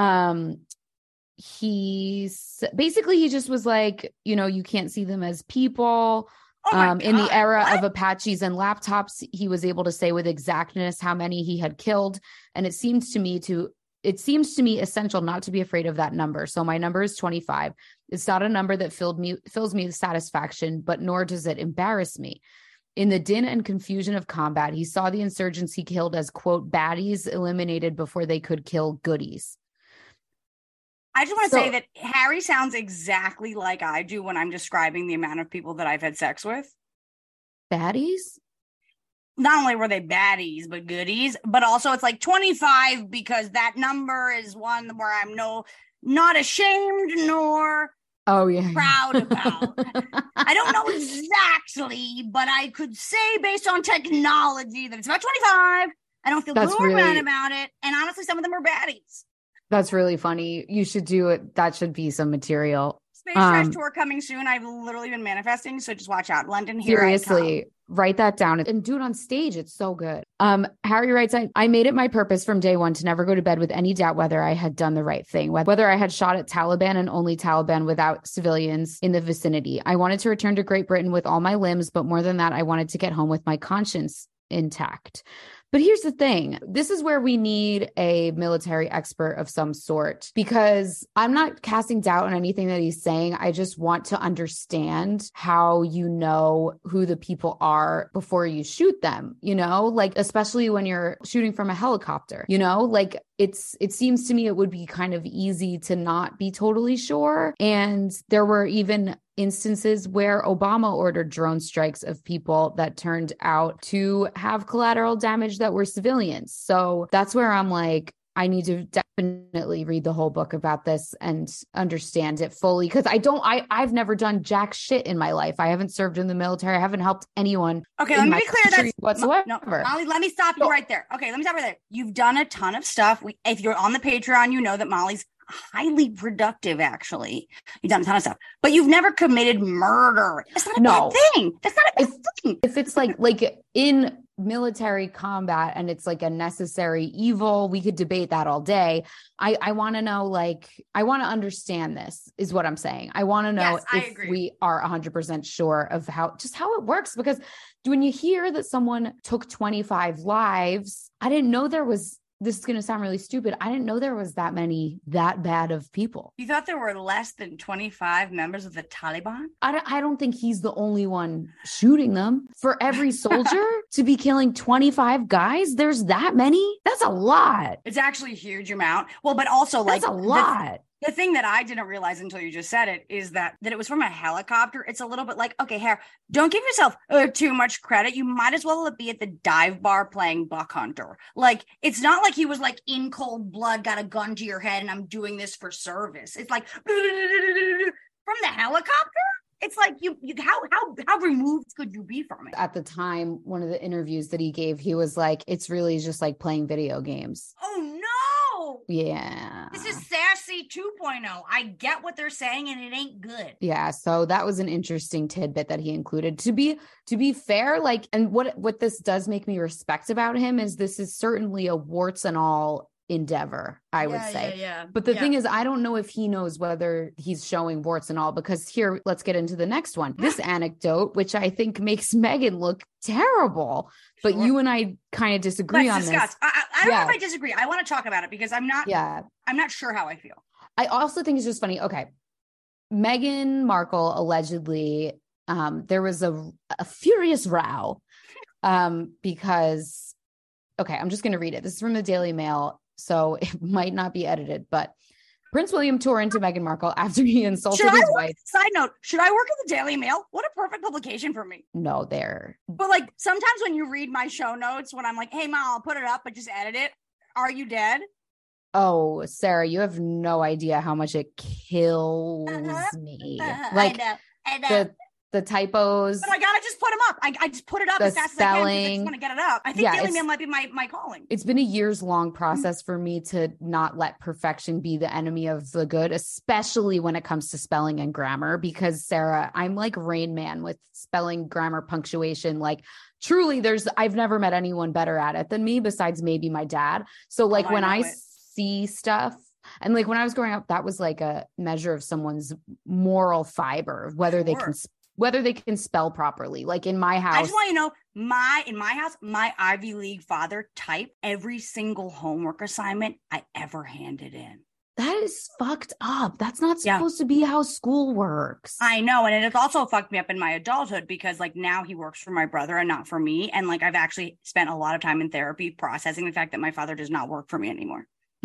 He just was like, you can't see them as people. In the era of Apaches and laptops, he was able to say with exactness how many he had killed. And it seems to me essential not to be afraid of that number. So my number is 25. It's not a number that fills me with satisfaction, but nor does it embarrass me. In the din and confusion of combat, he saw the insurgents he killed as, quote, baddies eliminated before they could kill goodies. I just want to say that Harry sounds exactly like I do when I'm describing the amount of people that I've had sex with. Baddies? Not only were they baddies, but goodies, but also it's like 25 because that number is one where I'm not ashamed nor proud about. I don't know exactly, but I could say based on technology that it's about 25. I don't feel good about it. And honestly, some of them are baddies. That's really funny. You should do it. That should be some material. Space Trash Tour coming soon. I've literally been manifesting, so just watch out. London, here seriously, write that down and do it on stage. It's so good. Harry writes, I made it my purpose from day one to never go to bed with any doubt whether I had done the right thing, whether I had shot at Taliban and only Taliban without civilians in the vicinity. I wanted to return to Great Britain with all my limbs, but more than that, I wanted to get home with my conscience intact. But here's the thing. This is where we need a military expert of some sort, because I'm not casting doubt on anything that he's saying. I just want to understand how you know who the people are before you shoot them, like, especially when you're shooting from a helicopter, like it seems to me it would be kind of easy to not be totally sure. And there were even instances where Obama ordered drone strikes of people that turned out to have collateral damage that were civilians. So that's where I'm like, I need to definitely read the whole book about this and understand it fully. Cause I've never done jack shit in my life. I haven't served in the military. I haven't helped anyone. Okay. Let me be clear. That's whatsoever. No, Molly, let me stop you right there. Okay. Let me stop right there. You've done a ton of stuff. If you're on the Patreon, you know that Molly's highly productive, actually. You've done a ton of stuff, but you've never committed murder. That's not a bad thing. That's not a bad thing. If it's like in military combat and it's like a necessary evil, we could debate that all day. I want to know, I want to understand this is what I'm saying. I want to know if we are 100% sure of how it works, because when you hear that someone took 25 lives, I didn't know this is going to sound really stupid. I didn't know there was that bad of people. You thought there were less than 25 members of the Taliban? I don't think he's the only one shooting them. For every soldier to be killing 25 guys, there's that many? That's a lot. It's actually a huge amount. Well, but also that's a lot. The thing that I didn't realize until you just said it is that it was from a helicopter. It's a little bit like, okay, Hare, don't give yourself too much credit. You might as well be at the dive bar playing Buck Hunter. Like, it's not like he was like in cold blood, got a gun to your head, and I'm doing this for service. It's like from the helicopter. It's like how removed could you be from it? At the time, one of the interviews that he gave, he was like, it's really just like playing video games. Oh, no. Yeah. This is Sassy 2.0. I get what they're saying, and it ain't good. Yeah. So that was an interesting tidbit that he included. To be fair, and what this does make me respect about him is this is certainly a warts and all endeavor, I would say. Yeah. But the thing is, I don't know if he knows whether he's showing warts and all, because here, let's get into the next one. This anecdote, which I think makes Meghan look terrible, but you and I kind of disagree on this. I don't know if I disagree. I want to talk about it because I'm not sure how I feel. I also think it's just funny. Okay. Meghan Markle allegedly, there was a furious row because, okay, I'm just going to read it. This is from the Daily Mail, so it might not be edited, but Prince William tore into Meghan Markle after he insulted his wife. Side note, should I work at the Daily Mail? What a perfect publication for me. No, there. But sometimes when you read my show notes, when I'm like, hey, Ma, I'll put it up, but just edit it. Are you dead? Oh, Sarah, you have no idea how much it kills me. I know. The typos. But I gotta just put them up. I just put it up as fast as I can because I just want to get it up. I think Daily Mail might be my calling. It's been a years-long process for me to not let perfection be the enemy of the good, especially when it comes to spelling and grammar, because Sarah, I'm like Rain Man with spelling, grammar, punctuation. Like, truly, I've never met anyone better at it than me besides maybe my dad. So when I see stuff, and when I was growing up, that was like a measure of someone's moral fiber, whether they can spell properly. Like in my house. I just want you to know, in my house, my Ivy League father typed every single homework assignment I ever handed in. That is fucked up. That's not supposed to be how school works. I know. And it also fucked me up in my adulthood because now he works for my brother and not for me. And I've actually spent a lot of time in therapy processing the fact that my father does not work for me anymore.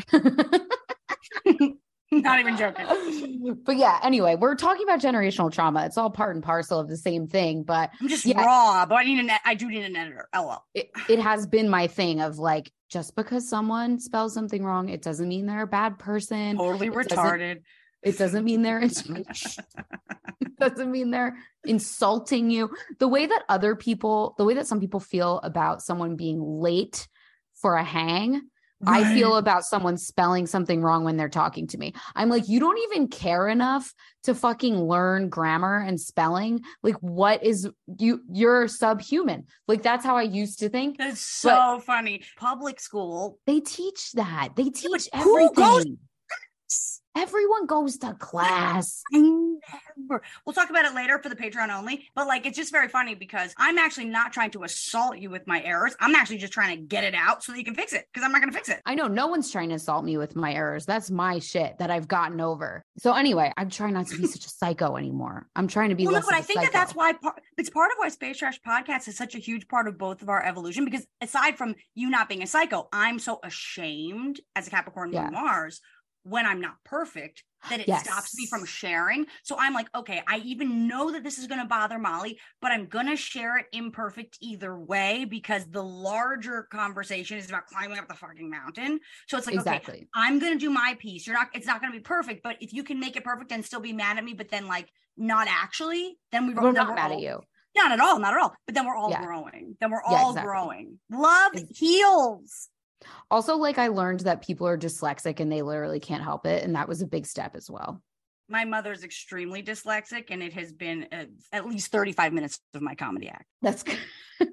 Not even joking. But yeah, anyway, we're talking about generational trauma. It's all part and parcel of the same thing, but I'm just raw, but I do need an editor. LOL. It has been my thing of just because someone spells something wrong, it doesn't mean they're a bad person. Totally retarded. It doesn't mean they're it doesn't mean they're insulting you. The way that some people feel about someone being late for a hang, right. I feel about someone spelling something wrong when they're talking to me. I'm like, you don't even care enough to fucking learn grammar and spelling. You're subhuman. That's how I used to think. That's so funny. Public school. They teach that. They teach everything. Everyone goes to class. I never. We'll talk about it later for the Patreon only. But like, it's just very funny because I'm actually not trying to assault you with my errors. I'm actually just trying to get it out so that you can fix it because I'm not going to fix it. I know no one's trying to assault me with my errors. That's my shit that I've gotten over. So anyway, I'm trying not to be such a psycho anymore. I'm trying to be less but of I a think psycho. that's why it's part of why Space Trash Podcast is such a huge part of both of our evolution, because aside from you not being a psycho, I'm so ashamed as a Capricorn moon Mars when I'm not perfect that it stops me from sharing. So I'm like, okay, I even know that this is going to bother Molly, but I'm going to share it imperfect either way because the larger conversation is about climbing up the fucking mountain. So it's like, okay, I'm going to do my piece. It's not going to be perfect, but if you can make it perfect and still be mad at me, but then like not actually, then we're not mad at you. Not at all. But then we're all growing. Then we're all growing. Love heals. Also, like I learned that people are dyslexic and they literally can't help it. And that was a big step as well. My mother's extremely dyslexic and it has been at least 35 minutes of my comedy act. That's good.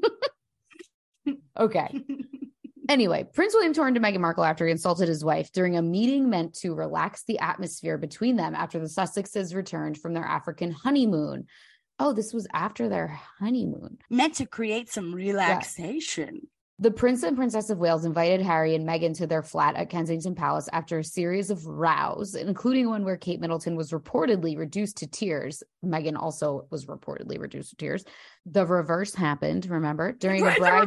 Okay. Anyway, Prince William turned to Meghan Markle after he insulted his wife during a meeting meant to relax the atmosphere between them after the Sussexes returned from their African honeymoon. Oh, this was after their honeymoon. Meant to create some relaxation. Yeah. The Prince and Princess of Wales invited Harry and Meghan to their flat at Kensington Palace after a series of rows, including one where Kate Middleton was reportedly reduced to tears. Meghan also was reportedly reduced to tears. The reverse happened, remember? During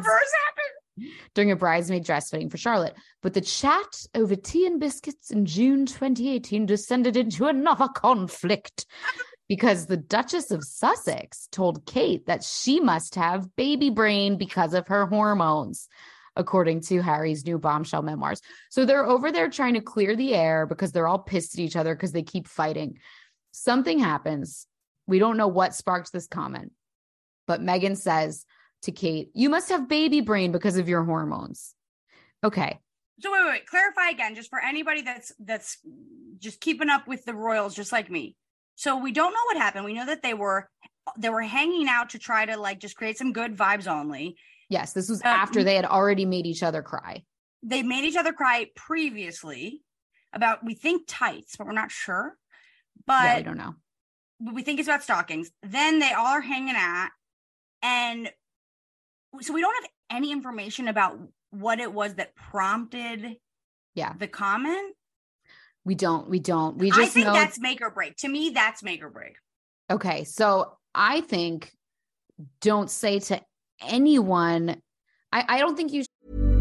a bridesmaid dress fitting for Charlotte. But the chat over tea and biscuits in June 2018 descended into another conflict. Because the Duchess of Sussex told Kate that she must have baby brain because of her hormones, according to Harry's new bombshell memoirs. So they're over there trying to clear the air because they're all pissed at each other because they keep fighting. Something happens. We don't know what sparked this comment, but Meghan says to Kate, "You must have baby brain because of your hormones." Okay. So wait. Clarify again, just for anybody that's just keeping up with the royals, just like me. So we don't know what happened. We know that they were hanging out to try to like just create some good vibes only. Yes, this was after they had already made each other cry. They made each other cry previously about, we think, tights, but we're not sure. But we don't know. We think it's about stockings. Then they all are hanging out. And so we don't have any information about what it was that prompted the comment. We just I think know that's make or break. To me, that's make or break. Okay. So I think don't say to anyone. I don't think you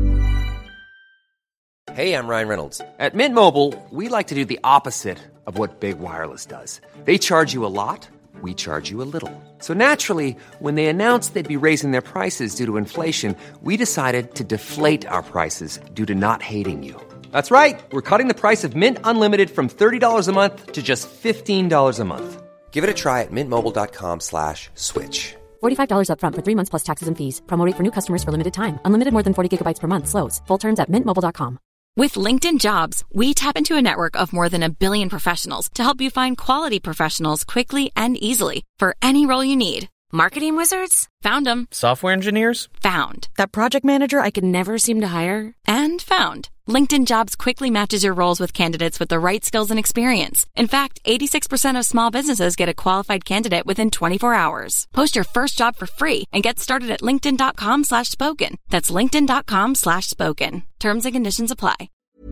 Hey, I'm Ryan Reynolds. At Mint Mobile, we like to do the opposite of what Big Wireless does. They charge you a lot. We charge you a little. So naturally, when they announced they'd be raising their prices due to inflation, we decided to deflate our prices due to not hating you. That's right. We're cutting the price of Mint Unlimited from $30 a month to just $15 a month. Give it a try at mintmobile.com/switch. $45 up front for 3 months plus taxes and fees. Promo rate for new customers for limited time. Unlimited more than 40 gigabytes per month. Slows full terms at mintmobile.com. With LinkedIn Jobs, we tap into a network of more than 1 billion professionals to help you find quality professionals quickly and easily for any role you need. Marketing wizards? Found them. Software engineers? Found. That project manager I could never seem to hire? And found. LinkedIn Jobs quickly matches your roles with candidates with the right skills and experience. In fact, 86% of small businesses get a qualified candidate within 24 hours. Post your first job for free and get started at linkedin.com/spoken. That's linkedin.com/spoken. Terms and conditions apply.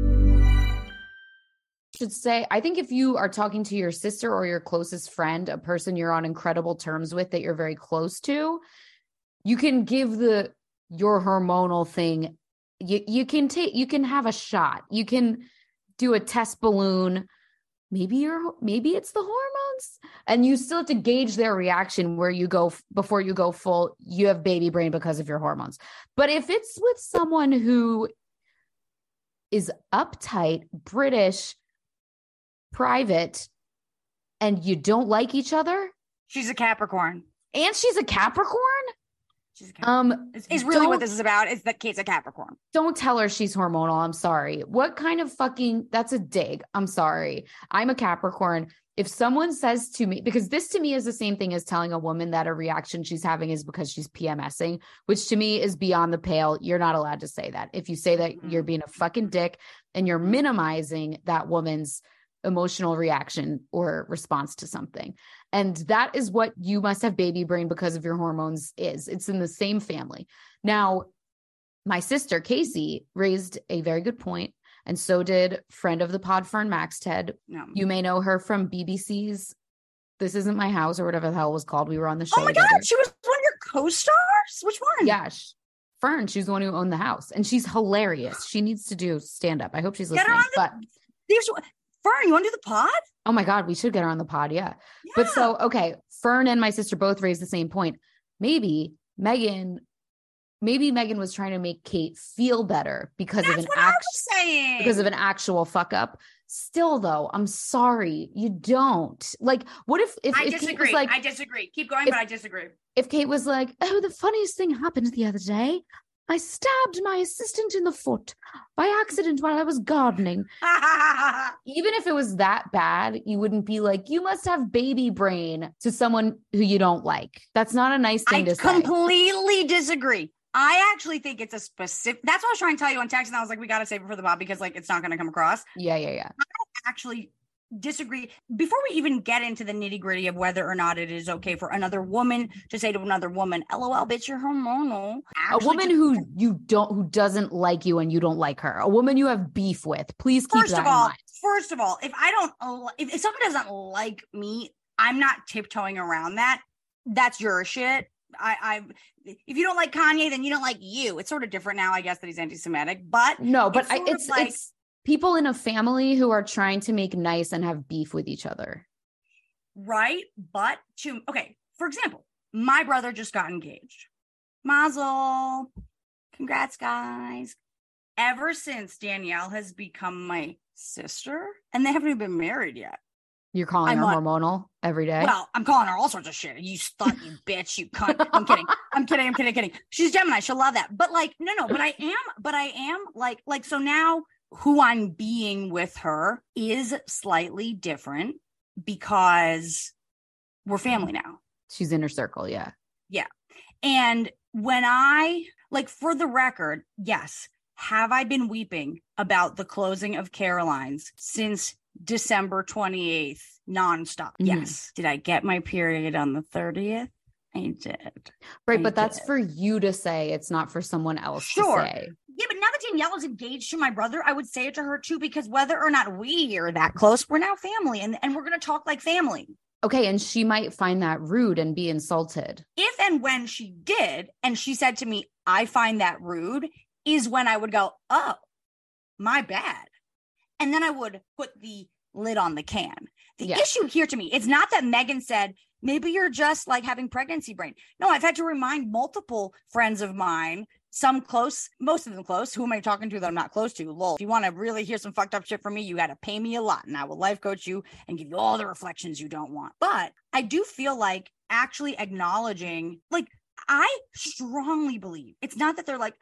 Should say, I think if you are talking to your sister or your closest friend, a person you're on incredible terms with that you're very close to, you can give your hormonal thing. You can have a shot. You can do a test balloon. Maybe it's the hormones, and you still have to gauge their reaction where you go before you go full. You have baby brain because of your hormones. But if it's with someone who is uptight, British, private, and you don't like each other. She's a Capricorn. And she's a Capricorn? She's a Capricorn. Is really what this is about, is that Kate's a Capricorn. Don't tell her she's hormonal. I'm sorry. What kind of that's a dig. I'm sorry. I'm a Capricorn. If someone says to me, because this to me is the same thing as telling a woman that a reaction she's having is because she's PMSing, which to me is beyond the pale. You're not allowed to say that. If you say that, you're being a fucking dick and you're minimizing that woman's emotional reaction or response to something. And that is what you must have baby brain because of your hormones is. It's in the same family. Now, my sister, Casey, raised a very good point, and so did friend of the pod, Fern Maxted. No. You may know her from BBC's This Isn't My House or whatever the hell it was called. We were on the show Oh my together. God, she was one of your co-stars? Which one? Yeah, Fern, she's the one who owned the house, and she's hilarious. She needs to do stand-up. I hope she's listening. Fern, you want to do the pod? Oh my God, we should get her on the pod. Yeah. But so, okay, Fern and my sister both raised the same point. Maybe Megan was trying to make Kate feel better because of an actual fuck up. Still though, I'm sorry, you don't. Like, what if I disagree. Kate was like, I disagree. Keep going, but I disagree. If Kate was like, oh, the funniest thing happened the other day. I stabbed my assistant in the foot by accident while I was gardening. Even if it was that bad, you wouldn't be like, you must have baby brain to someone who you don't like. That's not a nice thing to say. I completely disagree. I actually think it's a specific, that's what I was trying to tell you on text. And I was like, we got to save it for the pod because like, it's not going to come across. Yeah. I actually disagree. Before we even get into the nitty gritty of whether or not it is okay for another woman to say to another woman, LOL, bitch, you're hormonal. A woman who doesn't like you and you don't like her. A woman you have beef with. Please keep that in mind. First of all, if someone doesn't like me, I'm not tiptoeing around that. That's your shit. If you don't like Kanye, then you don't like you. It's sort of different now, I guess, that he's anti-Semitic, but no, but it's people in a family who are trying to make nice and have beef with each other. Right. But for example, my brother just got engaged. Mazel. Congrats, guys. Ever since Danielle has become my sister, and they haven't even been married yet. You're calling her hormonal every day? Well, I'm calling her all sorts of shit. You slut, you bitch, you cunt. I'm kidding. She's Gemini. She'll love that. But like, no, but I am like, so now who I'm being with her is slightly different because we're family now. She's in her circle. Yeah. Yeah. And when for the record, yes. Have I been weeping about the closing of Caroline's since December 28th, nonstop? Mm-hmm. Yes. Did I get my period on the 30th? I did. Right. But that's for you to say. It's not for someone else to say. Yeah, but now that Danielle is engaged to my brother, I would say it to her too, because whether or not we are that close, we're now family and we're going to talk like family. Okay. And she might find that rude and be insulted. If and when she did, and she said to me, I find that rude, is when I would go, oh, my bad. And then I would put the lid on the can. The issue here to me, it's not that Megan said, maybe you're just like having pregnancy brain. No, I've had to remind multiple friends of mine, some close, most of them close. Who am I talking to that I'm not close to? Lol. If you want to really hear some fucked up shit from me, you got to pay me a lot and I will life coach you and give you all the reflections you don't want. But I do feel like actually acknowledging, like, I strongly believe it's not that they're like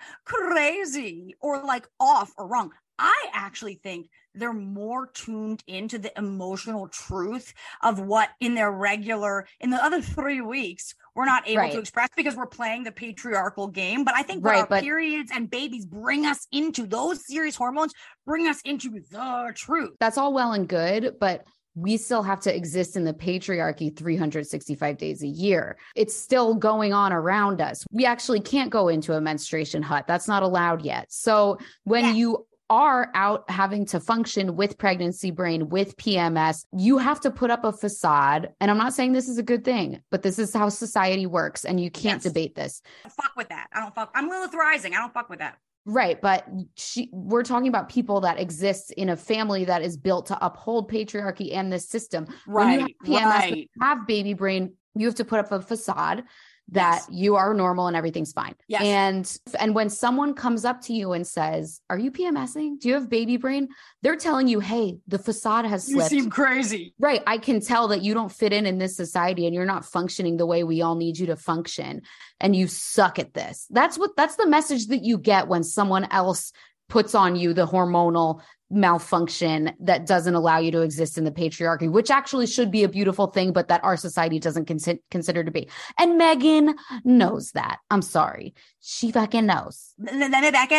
crazy or like off or wrong. I actually think they're more tuned into the emotional truth of what in the other 3 weeks, we're not able to express because we're playing the patriarchal game. But I think our periods and babies bring us into those serious hormones, bring us into the truth. That's all well and good, but we still have to exist in the patriarchy 365 days a year. It's still going on around us. We actually can't go into a menstruation hut. That's not allowed yet. So when you are out having to function with pregnancy brain, with PMS, you have to put up a facade. And I'm not saying this is a good thing, but this is how society works. And you can't debate this. Fuck with that. I'm Lilith Rising. I don't fuck with that. Right. But we're talking about people that exist in a family that is built to uphold patriarchy and this system. Right. When you have PMS, when you have baby brain, you have to put up a facade that you are normal and everything's fine. Yes. And when someone comes up to you and says, are you PMSing? Do you have baby brain? They're telling you, hey, the facade has slipped. You seem crazy. Right. I can tell that you don't fit in this society and you're not functioning the way we all need you to function. And you suck at this. That's the message that you get when someone else puts on you the hormonal malfunction that doesn't allow you to exist in the patriarchy, which actually should be a beautiful thing, but that our society doesn't consider to be. And Megan knows that. I'm sorry. She fucking knows. Let me back it up.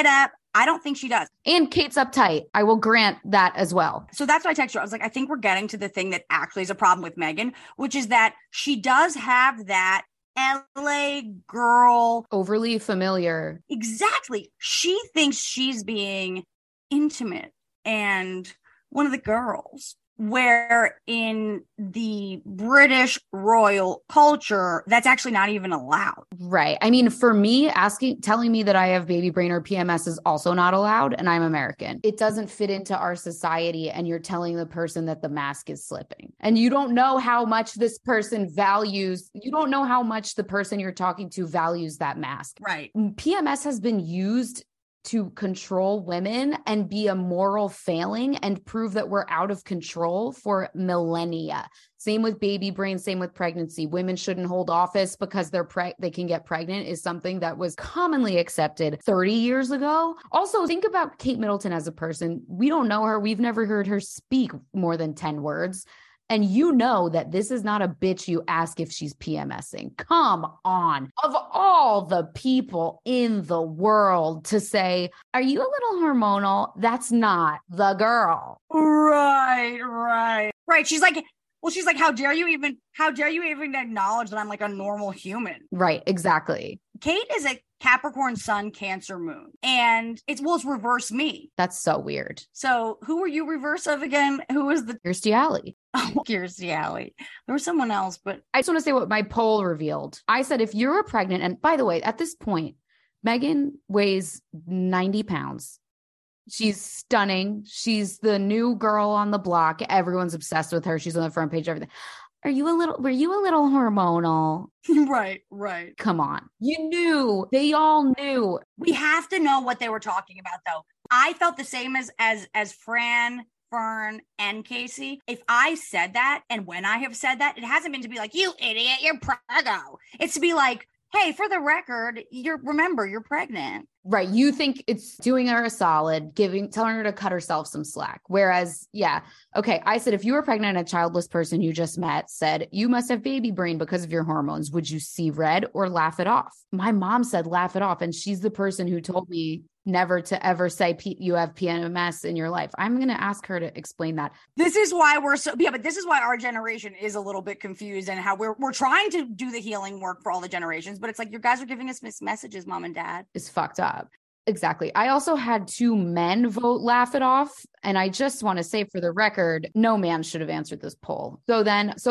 I don't think she does. And Kate's uptight. I will grant that as well. So that's why I texted her. I was like, I think we're getting to the thing that actually is a problem with Meghan, which is that she does have that LA girl. Overly familiar. Exactly. She thinks she's being intimate and one of the girls, where in the British royal culture, that's actually not even allowed. Right. I mean, for me, telling me that I have baby brain or PMS is also not allowed, and I'm American. It doesn't fit into our society, and you're telling the person that the mask is slipping. And you don't know how much this person values, you don't know how much the person you're talking to values that mask. Right. PMS has been used to control women and be a moral failing and prove that we're out of control for millennia. Same with baby brain, same with pregnancy. Women shouldn't hold office because they can get pregnant is something that was commonly accepted 30 years ago. Also, think about Kate Middleton as a person. We don't know her. We've never heard her speak more than 10 words. And you know that this is not a bitch you ask if she's PMSing. Come on. Of all the people in the world to say, are you a little hormonal? That's not the girl. Right. She's like, how dare you even acknowledge that I'm like a normal human? Right, exactly. Kate is a Capricorn Sun, Cancer Moon. And it's reverse me. That's so weird. So who were you reverse of again? Who was the Kirstie Alley? Oh, Kirstie Alley. There was someone else, but I just want to say what my poll revealed. I said, if you're pregnant, and by the way, at this point, Meghan weighs 90 pounds. She's stunning. She's the new girl on the block. Everyone's obsessed with her. She's on the front page, everything. Were you a little hormonal? Right. Come on. You knew. They all knew. We have to know what they were talking about, though. I felt the same as Fran, Fern, and Casey. If I said that, and when I have said that, it hasn't been to be like, you idiot, you're preggo. It's to be like, hey, for the record, remember, you're pregnant. Right. You think it's doing her a solid, telling her to cut herself some slack. Whereas, yeah. Okay. I said, if you were pregnant and a childless person you just met said, you must have baby brain because of your hormones, would you see red or laugh it off? My mom said, laugh it off. And she's the person who told me never to ever say you have PMS in your life. I'm going to ask her to explain that. This is why but this is why our generation is a little bit confused and how we're trying to do the healing work for all the generations. But it's like, you guys are giving us mixed messages, mom and dad. It's fucked up. Exactly. I also had 2 men vote laugh it off. And I just want to say for the record, no man should have answered this poll. So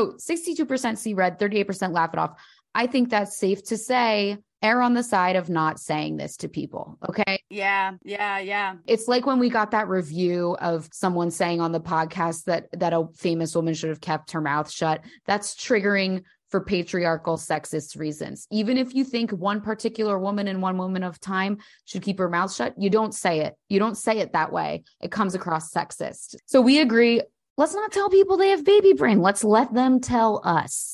62% see red, 38% laugh it off. I think that's safe to say, err on the side of not saying this to people. Okay. Yeah. It's like when we got that review of someone saying on the podcast that a famous woman should have kept her mouth shut. That's triggering for patriarchal, sexist reasons. Even if you think one particular woman in one moment of time should keep her mouth shut, you don't say it. You don't say it that way. It comes across sexist. So we agree. Let's not tell people they have baby brain. Let's let them tell us.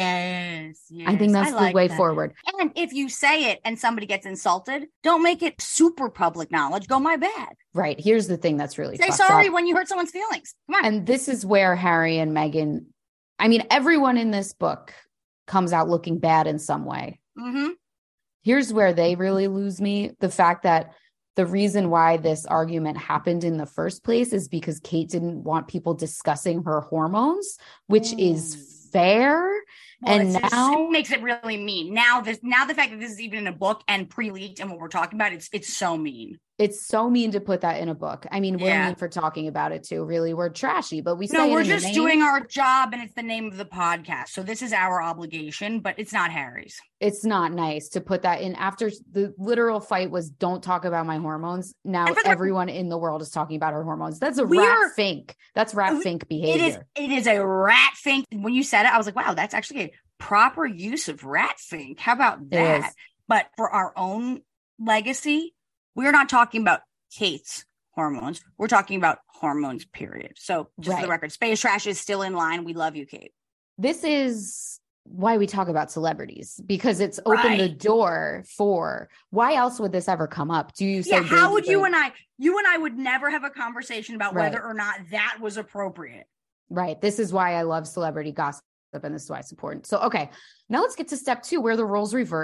Yes. I think that's the way forward. And if you say it and somebody gets insulted, don't make it super public knowledge. Go, my bad. Right. Here's the thing that's really say sorry when you hurt someone's feelings. Come on. And this is where Harry and Meghan, I mean, everyone in this book comes out looking bad in some way. Mm-hmm. Here's where they really lose me. The fact that the reason why this argument happened in the first place is because Kate didn't want people discussing her hormones, which is fair. Well, and now it makes it really mean. Now the fact that this is even in a book and pre-leaked and what we're talking about, it's so mean. It's so mean to put that in a book. I mean, we're mean for talking about it too. Really, we're trashy, but we say no, we're just doing our job, and it's the name of the podcast. So this is our obligation, but it's not Harry's. It's not nice to put that in after the literal fight was don't talk about my hormones. Now everyone in the world is talking about her hormones. That's rat fink. That's rat fink behavior. It is a rat fink. When you said it, I was like, wow, that's actually a proper use of rat fink. How about that? But for our own legacy, we're not talking about Kate's hormones. We're talking about hormones, period. So just for the record, Space Trash is still in line. We love you, Kate. This is why we talk about celebrities, because it's opened the door for why else would this ever come up? Do you say how would you and I would never have a conversation about whether or not that was appropriate. Right. This is why I love celebrity gossip, and this is why it's important. So, okay, now let's get to step 2 where the roles reverse.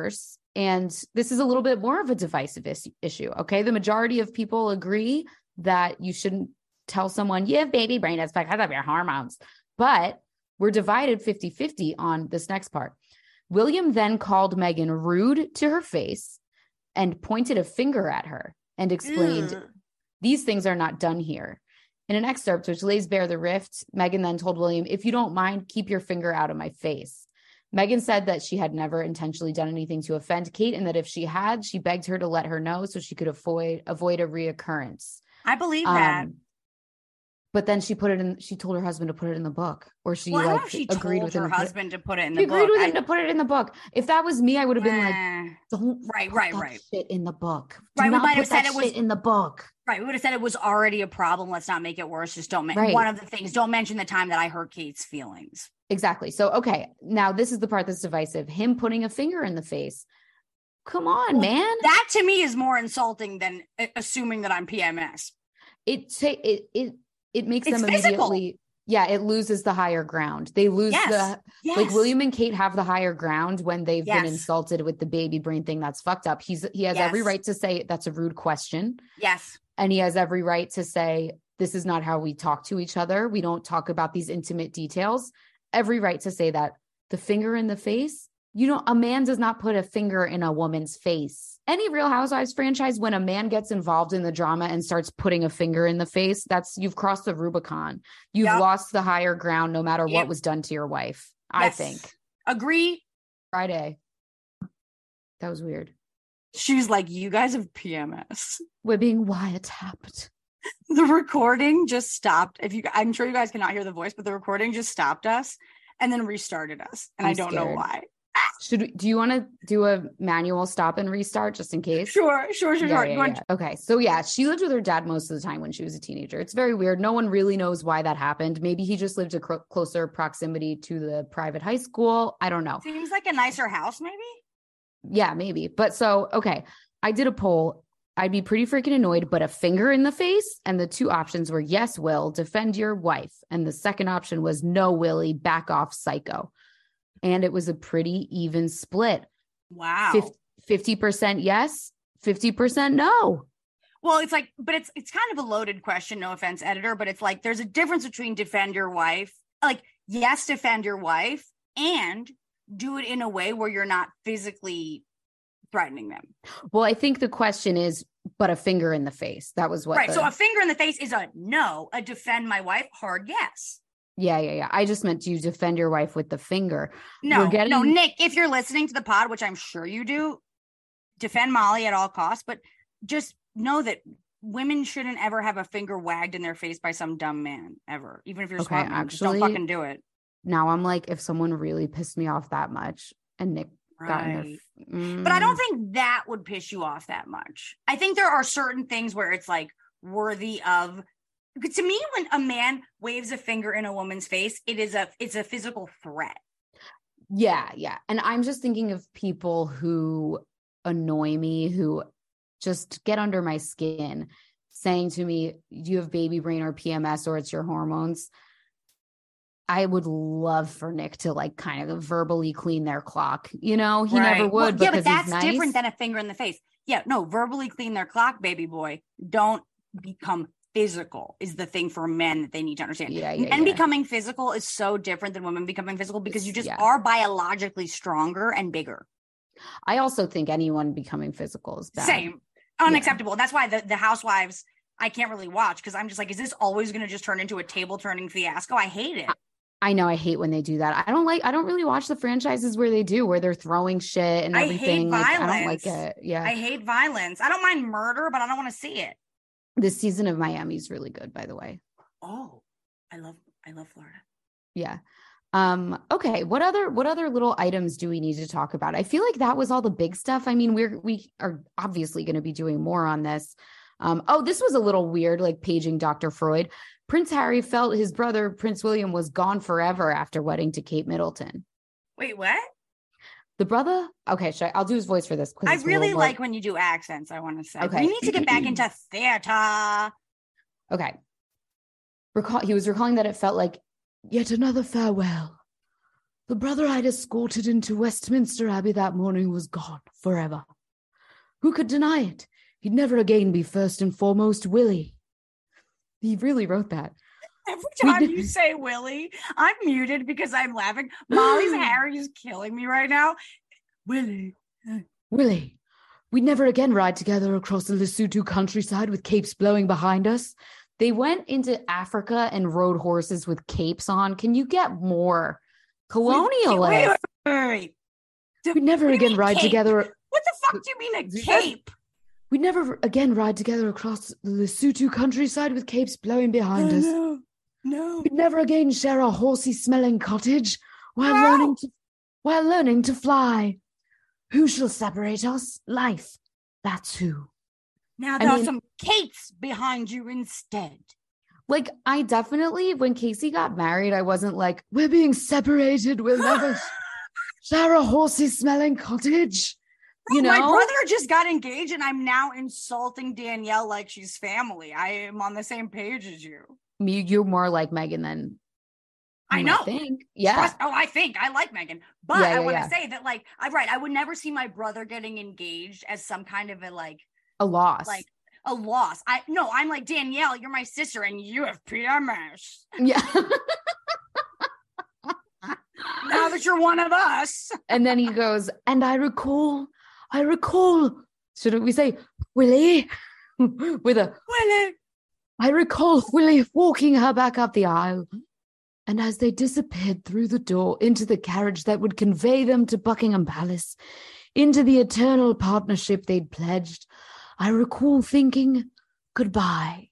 And this is a little bit more of a divisive issue. Okay. The majority of people agree that you shouldn't tell someone you have baby brain. It's because of your hormones. But we're divided 50-50 on this next part. William then called Meghan rude to her face and pointed a finger at her and explained, these things are not done here. In an excerpt which lays bare the rift, Meghan then told William, if you don't mind, keep your finger out of my face. Meghan said that she had never intentionally done anything to offend Kate, and that if she had, she begged her to let her know so she could avoid a reoccurrence. I believe that. But then she told her husband to put it in the book, or she agreed with her husband to put it in the book. She agreed with him to put it in the book. If that was me, I would have been like, don't put shit in the book. Do not put that shit in the book. Right. We would have said it was already a problem. Let's not make it worse. Just don't mention one of the things. Don't mention the time that I hurt Kate's feelings. Exactly. So, okay. Now this is the part that's divisive. Him putting a finger in the face. Come on, man. That to me is more insulting than assuming that I'm PMS. It makes them immediately, it loses the higher ground. They lose like William and Kate have the higher ground when they've been insulted with the baby brain thing. That's fucked up. He has every right to say that's a rude question. Yes. And he has every right to say, this is not how we talk to each other. We don't talk about these intimate details. Every right to say that. The finger in the face, a man does not put a finger in a woman's face. Any Real Housewives franchise, when a man gets involved in the drama and starts putting a finger in the face, you've crossed the Rubicon. You've lost the higher ground no matter what was done to your wife, I think. Agree. Friday. That was weird. She's like, you guys have PMS. We're being wiretapped. The recording just stopped. I'm sure you guys cannot hear the voice, but the recording just stopped us and then restarted us. And I don't know why. Do you want to do a manual stop and restart just in case? Sure. Yeah. Okay. So she lived with her dad most of the time when she was a teenager. It's very weird. No one really knows why that happened. Maybe he just lived a closer proximity to the private high school. I don't know. Seems like a nicer house, maybe? Yeah, maybe. But I did a poll. I'd be pretty freaking annoyed, but a finger in the face. And the two options were, yes, Will, defend your wife. And the second option was, no, Willie, back off, psycho. And it was a pretty even split. Wow. 50% yes, 50% no. Well, it's like, but it's kind of a loaded question. No offense, editor, but it's like, there's a difference between defend your wife, like, yes, defend your wife, and do it in a way where you're not physically threatening them. Well, I think the question is, but a finger in the face. That was what. Right. So a finger in the face is a no. A defend my wife, hard yes. Yeah. I just meant, do you defend your wife with the finger? No, Nick, if you're listening to the pod, which I'm sure you do, defend Molly at all costs, but just know that women shouldn't ever have a finger wagged in their face by some dumb man ever. Even if you're smart, man, just don't fucking do it. Now I'm like, if someone really pissed me off that much and Nick got in their... But I don't think that would piss you off that much. I think there are certain things where it's like worthy of... To me, when a man waves a finger in a woman's face, it's a physical threat. Yeah. And I'm just thinking of people who annoy me, who just get under my skin, saying to me, you have baby brain or PMS or it's your hormones. I would love for Nick to like kind of verbally clean their clock. He never would. Well, but that's different than a finger in the face. Yeah, no, verbally clean their clock, baby boy. Don't become physical is the thing for men that they need to understand. And becoming physical is so different than women becoming physical because you just are biologically stronger and bigger. I also think anyone becoming physical is bad. Same. Unacceptable. That's why the Housewives I can't really watch, because I'm just like, is this always going to just turn into a table turning fiasco? I hate it. I know. I hate when they do that. I don't really watch the franchises where they're throwing shit and everything. I hate violence. I don't like it. Yeah. I hate violence. I don't mind murder, but I don't want to see it. This season of Miami is really good, by the way. Oh, I love Florida. Yeah. Okay. What other little items do we need to talk about? I feel like that was all the big stuff. I mean, we are obviously going to be doing more on this. This was a little weird, like paging Dr. Freud. Prince Harry felt his brother, Prince William, was gone forever after wedding to Kate Middleton. Wait, what? The brother? Okay, I'll do his voice for this. I really like when you do accents, I want to say. Okay. We need to get back into theater. Okay. He was recalling that it felt like yet another farewell. The brother I'd escorted into Westminster Abbey that morning was gone forever. Who could deny it? He'd never again be first and foremost Willie. He really wrote that. Every time you say Willie, I'm muted because I'm laughing. Molly's Harry is killing me right now. Willie. Willie. We'd never again ride together across the Lesotho countryside with capes blowing behind us. They went into Africa and rode horses with capes on. Can you get more colonialist? Wait. We'd never again ride cape? together. What the fuck do you mean a cape? We'd never again ride together across the Lesotho countryside with capes blowing behind us. No. We'd never again share a horsey-smelling cottage while learning to fly. Who shall separate us? Life. That's who. Now there are some capes behind you instead. Like, I definitely, when Casey got married, I wasn't like, we're being separated. We'll never share a horsey-smelling cottage. You know? My brother just got engaged and I'm now insulting Danielle like she's family. I am on the same page as you. You're more like Megan than I know. I think. Yeah. I like Megan. But I want to say that, like, I would never see my brother getting engaged as some kind of a loss. Like a loss. I'm like, Danielle, you're my sister and you have PMS. Yeah. Now that you're one of us. And then he goes, and I recall, should we say Willie? With a Willie. I recall Willie walking her back up the aisle. And as they disappeared through the door into the carriage that would convey them to Buckingham Palace, into the eternal partnership they'd pledged, I recall thinking, goodbye.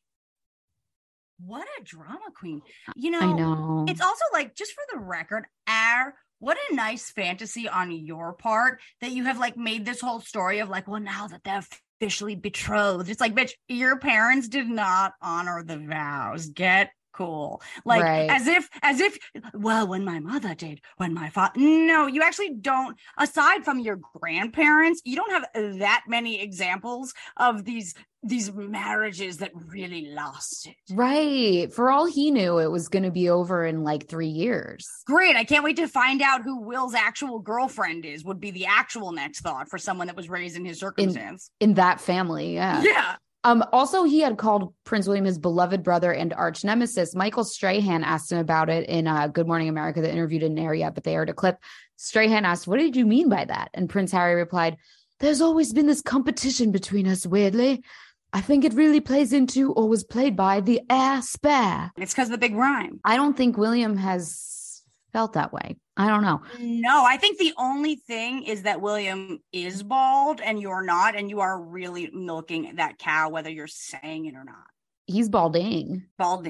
What a drama queen. You know, I know. It's also like, just for the record, what a nice fantasy on your part that you have made this whole story of well, now that they're officially betrothed. It's like, bitch, your parents did not honor the vows. Get cool. Right. as if, well, when my mother did, when my father, no, you actually don't. Aside from your grandparents, you don't have that many examples of these marriages that really lasted. Right. For all he knew, it was going to be over in 3 years. Great. I can't wait to find out who Will's actual girlfriend is, would be the actual next thought for someone that was raised in his circumstance. In that family. Yeah. Yeah. Also, he had called Prince William his beloved brother and arch nemesis. Michael Strahan asked him about it in Good Morning America. The interview didn't air yet, but they aired a clip. Strahan asked, what did you mean by that? And Prince Harry replied, there's always been this competition between us, weirdly. I think it really plays into, or was played by, the heir spare. It's because of the big rhyme. I don't think William has felt that way. I don't know. No, I think the only thing is that William is bald and you're not, and you are really milking that cow, whether you're saying it or not. He's balding.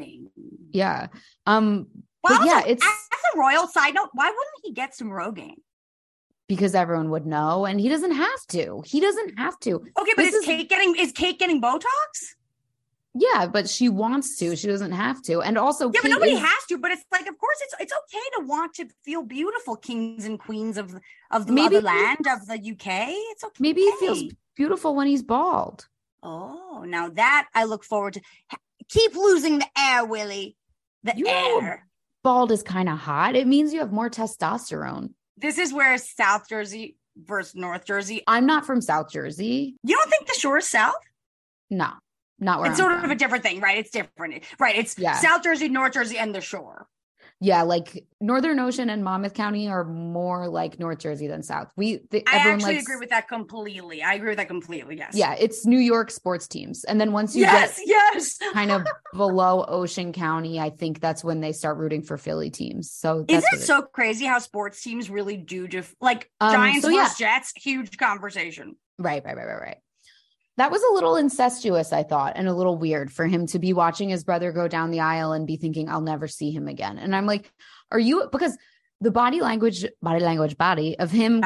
Yeah. Well, but also, yeah, it's as a royal side note, why wouldn't he get some Rogaine? Because everyone would know, and he doesn't have to. Okay, but is Kate getting Botox? Yeah, but she wants to. She doesn't have to. And also, yeah, but nobody has to. But it's of course, it's okay to want to feel beautiful, kings and queens of the land of the UK. It's okay. Maybe he feels beautiful when he's bald. Oh, now that I look forward to. Keep losing the air, Willie. The air. Bald is kind of hot. It means you have more testosterone. This is where South Jersey versus North Jersey. I'm not from South Jersey. You don't think the shore is South? No, not where it's I'm sort from. of a different thing, right? It's different. Right. It's South Jersey, North Jersey, and the shore. Yeah, Northern Ocean and Monmouth County are more like North Jersey than South. I actually agree with that completely. Yes. Yeah, it's New York sports teams. And then once you get kind of below Ocean County, I think that's when they start rooting for Philly teams. So isn't it so crazy how sports teams really do Giants versus Jets, huge conversation. Right. That was a little incestuous, I thought, and a little weird for him to be watching his brother go down the aisle and be thinking, I'll never see him again. And I'm like, because the body language of him,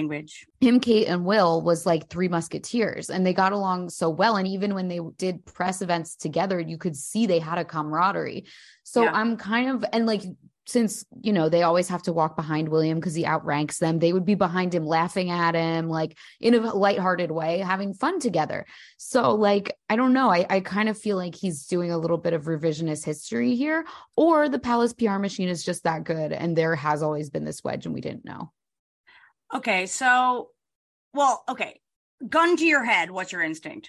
Kate and Will was like Three Musketeers, and they got along so well. And even when they did press events together, you could see they had a camaraderie. So I'm kind of, and since, you know, they always have to walk behind William because he outranks them, they would be behind him, laughing at him, like in a lighthearted way, having fun together. So like, I don't know. I kind of feel like he's doing a little bit of revisionist history here, or the Palace PR machine is just that good. And there has always been this wedge and we didn't know. Okay. So, well, okay. Gun to your head. What's your instinct?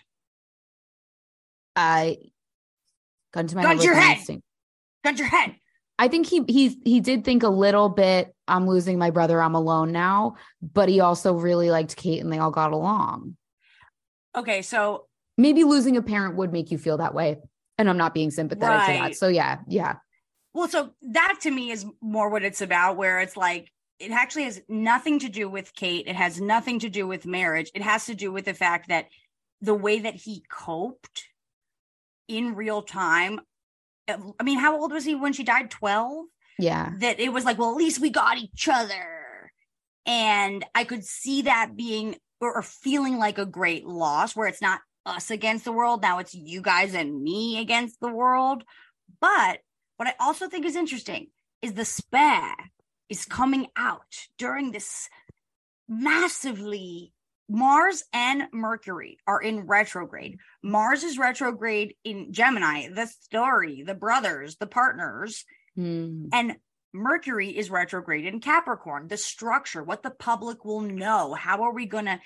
Gun to my Gun to your head. Instinct. Gun to your head. I think he did think a little bit, I'm losing my brother, I'm alone now, but he also really liked Kate and they all got along. Okay, so maybe losing a parent would make you feel that way, and I'm not being sympathetic to that. So yeah. Well, so that to me is more what it's about, where it's like, it actually has nothing to do with Kate. It has nothing to do with marriage. It has to do with the fact that the way that he coped in real time. I mean, how old was he when she died? 12? Yeah. That it was like, well, at least we got each other. And I could see that being or feeling like a great loss, where it's not us against the world. Now it's you guys and me against the world. But what I also think is interesting is the SPA is coming out during this massively. Mars and Mercury are in retrograde. Mars is retrograde in Gemini, the story, the brothers, the partners. And Mercury is retrograde in Capricorn, the structure, what the public will know. How are we gonna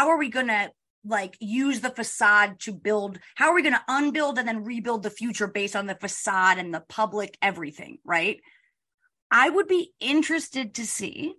like use the facade to build? How are we gonna unbuild and then rebuild the future based on the facade and the public, everything, right? I would be interested to see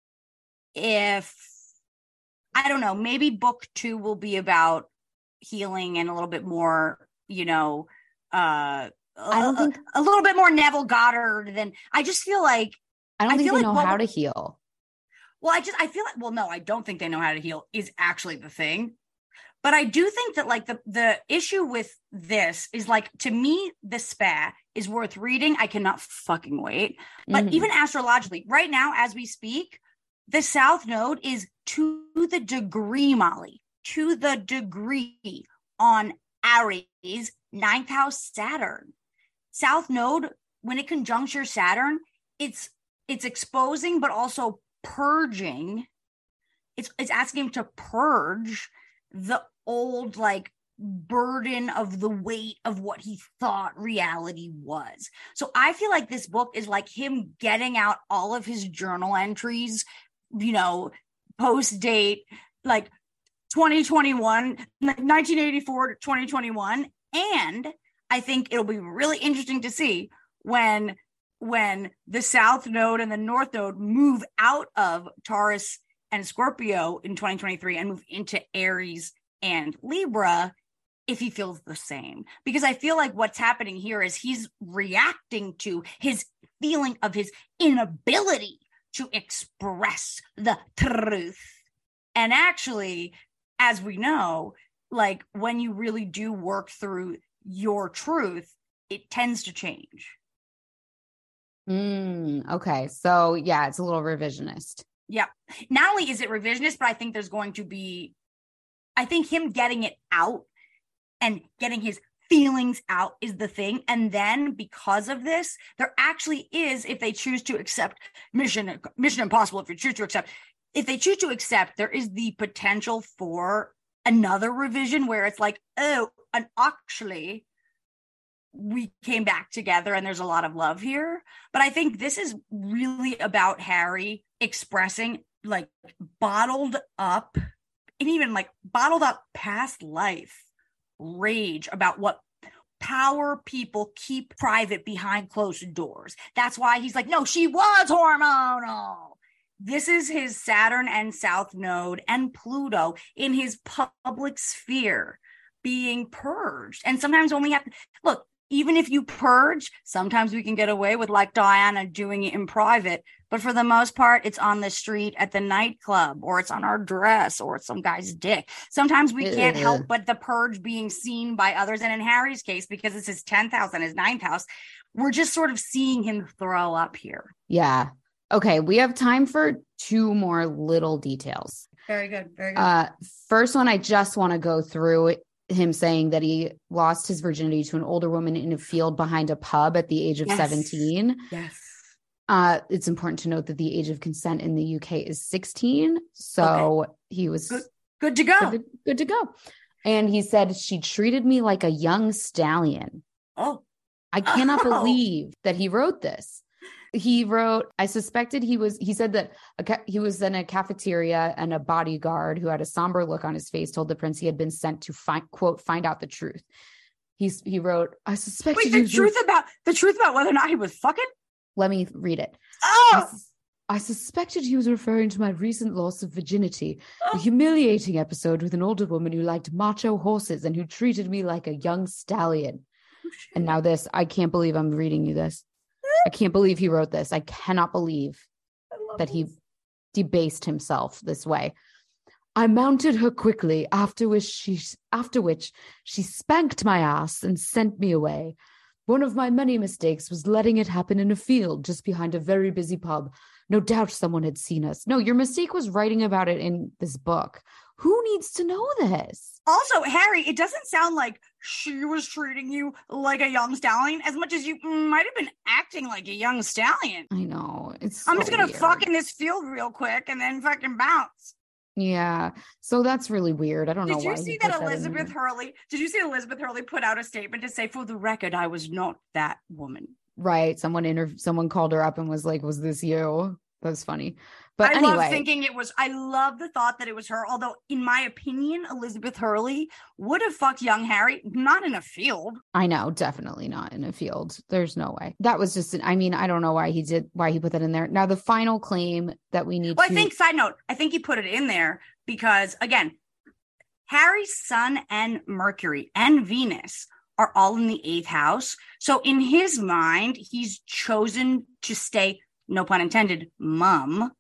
if, I don't know, maybe book 2 will be about healing and a little bit more, you know, I don't think a little bit more Neville Goddard than, I just feel like, I don't think they know how to heal. Well, I feel like, well, no, I don't think they know how to heal is actually the thing. But I do think that like the issue with this is like, to me, the SPA is worth reading. I cannot fucking wait. But even astrologically, right now, as we speak, the South Node is to the degree, Molly, to the degree on Aries, 9th house Saturn. South Node, when it conjunctures Saturn, it's exposing, but also purging. It's asking him to purge the old, like, burden of the weight of what he thought reality was. So I feel like this book is like him getting out all of his journal entries, you know, post date, like 2021, 1984 to 2021. And I think it'll be really interesting to see when the South Node and the North Node move out of Taurus and Scorpio in 2023 and move into Aries and Libra, if he feels the same. Because I feel like what's happening here is he's reacting to his feeling of his inability to express the truth. And actually, as we know, like when you really do work through your truth, it tends to change. Okay. So yeah, it's a little revisionist. Yeah. Not only is it revisionist, but I think there's going to be, I think him getting it out and getting his feelings out is the thing. And then because of this, there actually is, if they choose to accept Mission Impossible, if they choose to accept, there is the potential for another revision where it's like, oh, and actually we came back together and there's a lot of love here. But I think this is really about Harry expressing like bottled up and even like bottled up past life rage about what power people keep private behind closed doors. That's why he's like, no, she was hormonal. This is his Saturn and South Node and Pluto in his public sphere being purged. And sometimes when we have to look, even if you purge, sometimes we can get away with, like Diana, doing it in private. But for the most part, it's on the street at the nightclub, or it's on our dress, or it's some guy's dick. Sometimes we can't help but the purge being seen by others. And in Harry's case, because it's his 10th house and his 9th house, we're just sort of seeing him throw up here. Yeah. Okay. We have time for 2 more little details. Very good. Very good. First one, I just want to go through him saying that he lost his virginity to an older woman in a field behind a pub at the age of 17. Yes. It's important to note that the age of consent in the UK is 16. So he was good to go. Good to go. And he said, she treated me like a young stallion. Oh, I cannot believe that he wrote this. He wrote, I suspected he said that he was in a cafeteria and a bodyguard who had a somber look on his face told the prince he had been sent to find out the truth. He wrote, I suspected the truth about whether or not he was fucking? Let me read it. Oh! I suspected he was referring to my recent loss of virginity, a humiliating episode with an older woman who liked macho horses and who treated me like a young stallion. And now this, I can't believe I'm reading you this. I can't believe he wrote this. I cannot believe that he debased himself this way. I mounted her quickly, after which she spanked my ass and sent me away. One of my many mistakes was letting it happen in a field just behind a very busy pub. No doubt someone had seen us. No, your mistake was writing about it in this book. Who needs to know this? Also, Harry, it doesn't sound like she was treating you like a young stallion as much as you might have been acting like a young stallion. I know. I'm just going to fuck in this field real quick and then fucking bounce. Yeah. So that's really weird. I don't know why. Did you see that Elizabeth Hurley put out a statement to say, for the record, I was not that woman? Right. Someone called her up and was like, was this you? That was funny. But I love the thought that it was her. Although, in my opinion, Elizabeth Hurley would have fucked young Harry, not in a field. I know, definitely not in a field. There's no way. That was just, I don't know why he put that in there. Now, the final claim that we need side note, I think he put it in there because, again, Harry's Sun and Mercury and Venus are all in the 8th house. So in his mind, he's chosen to stay, no pun intended, mum,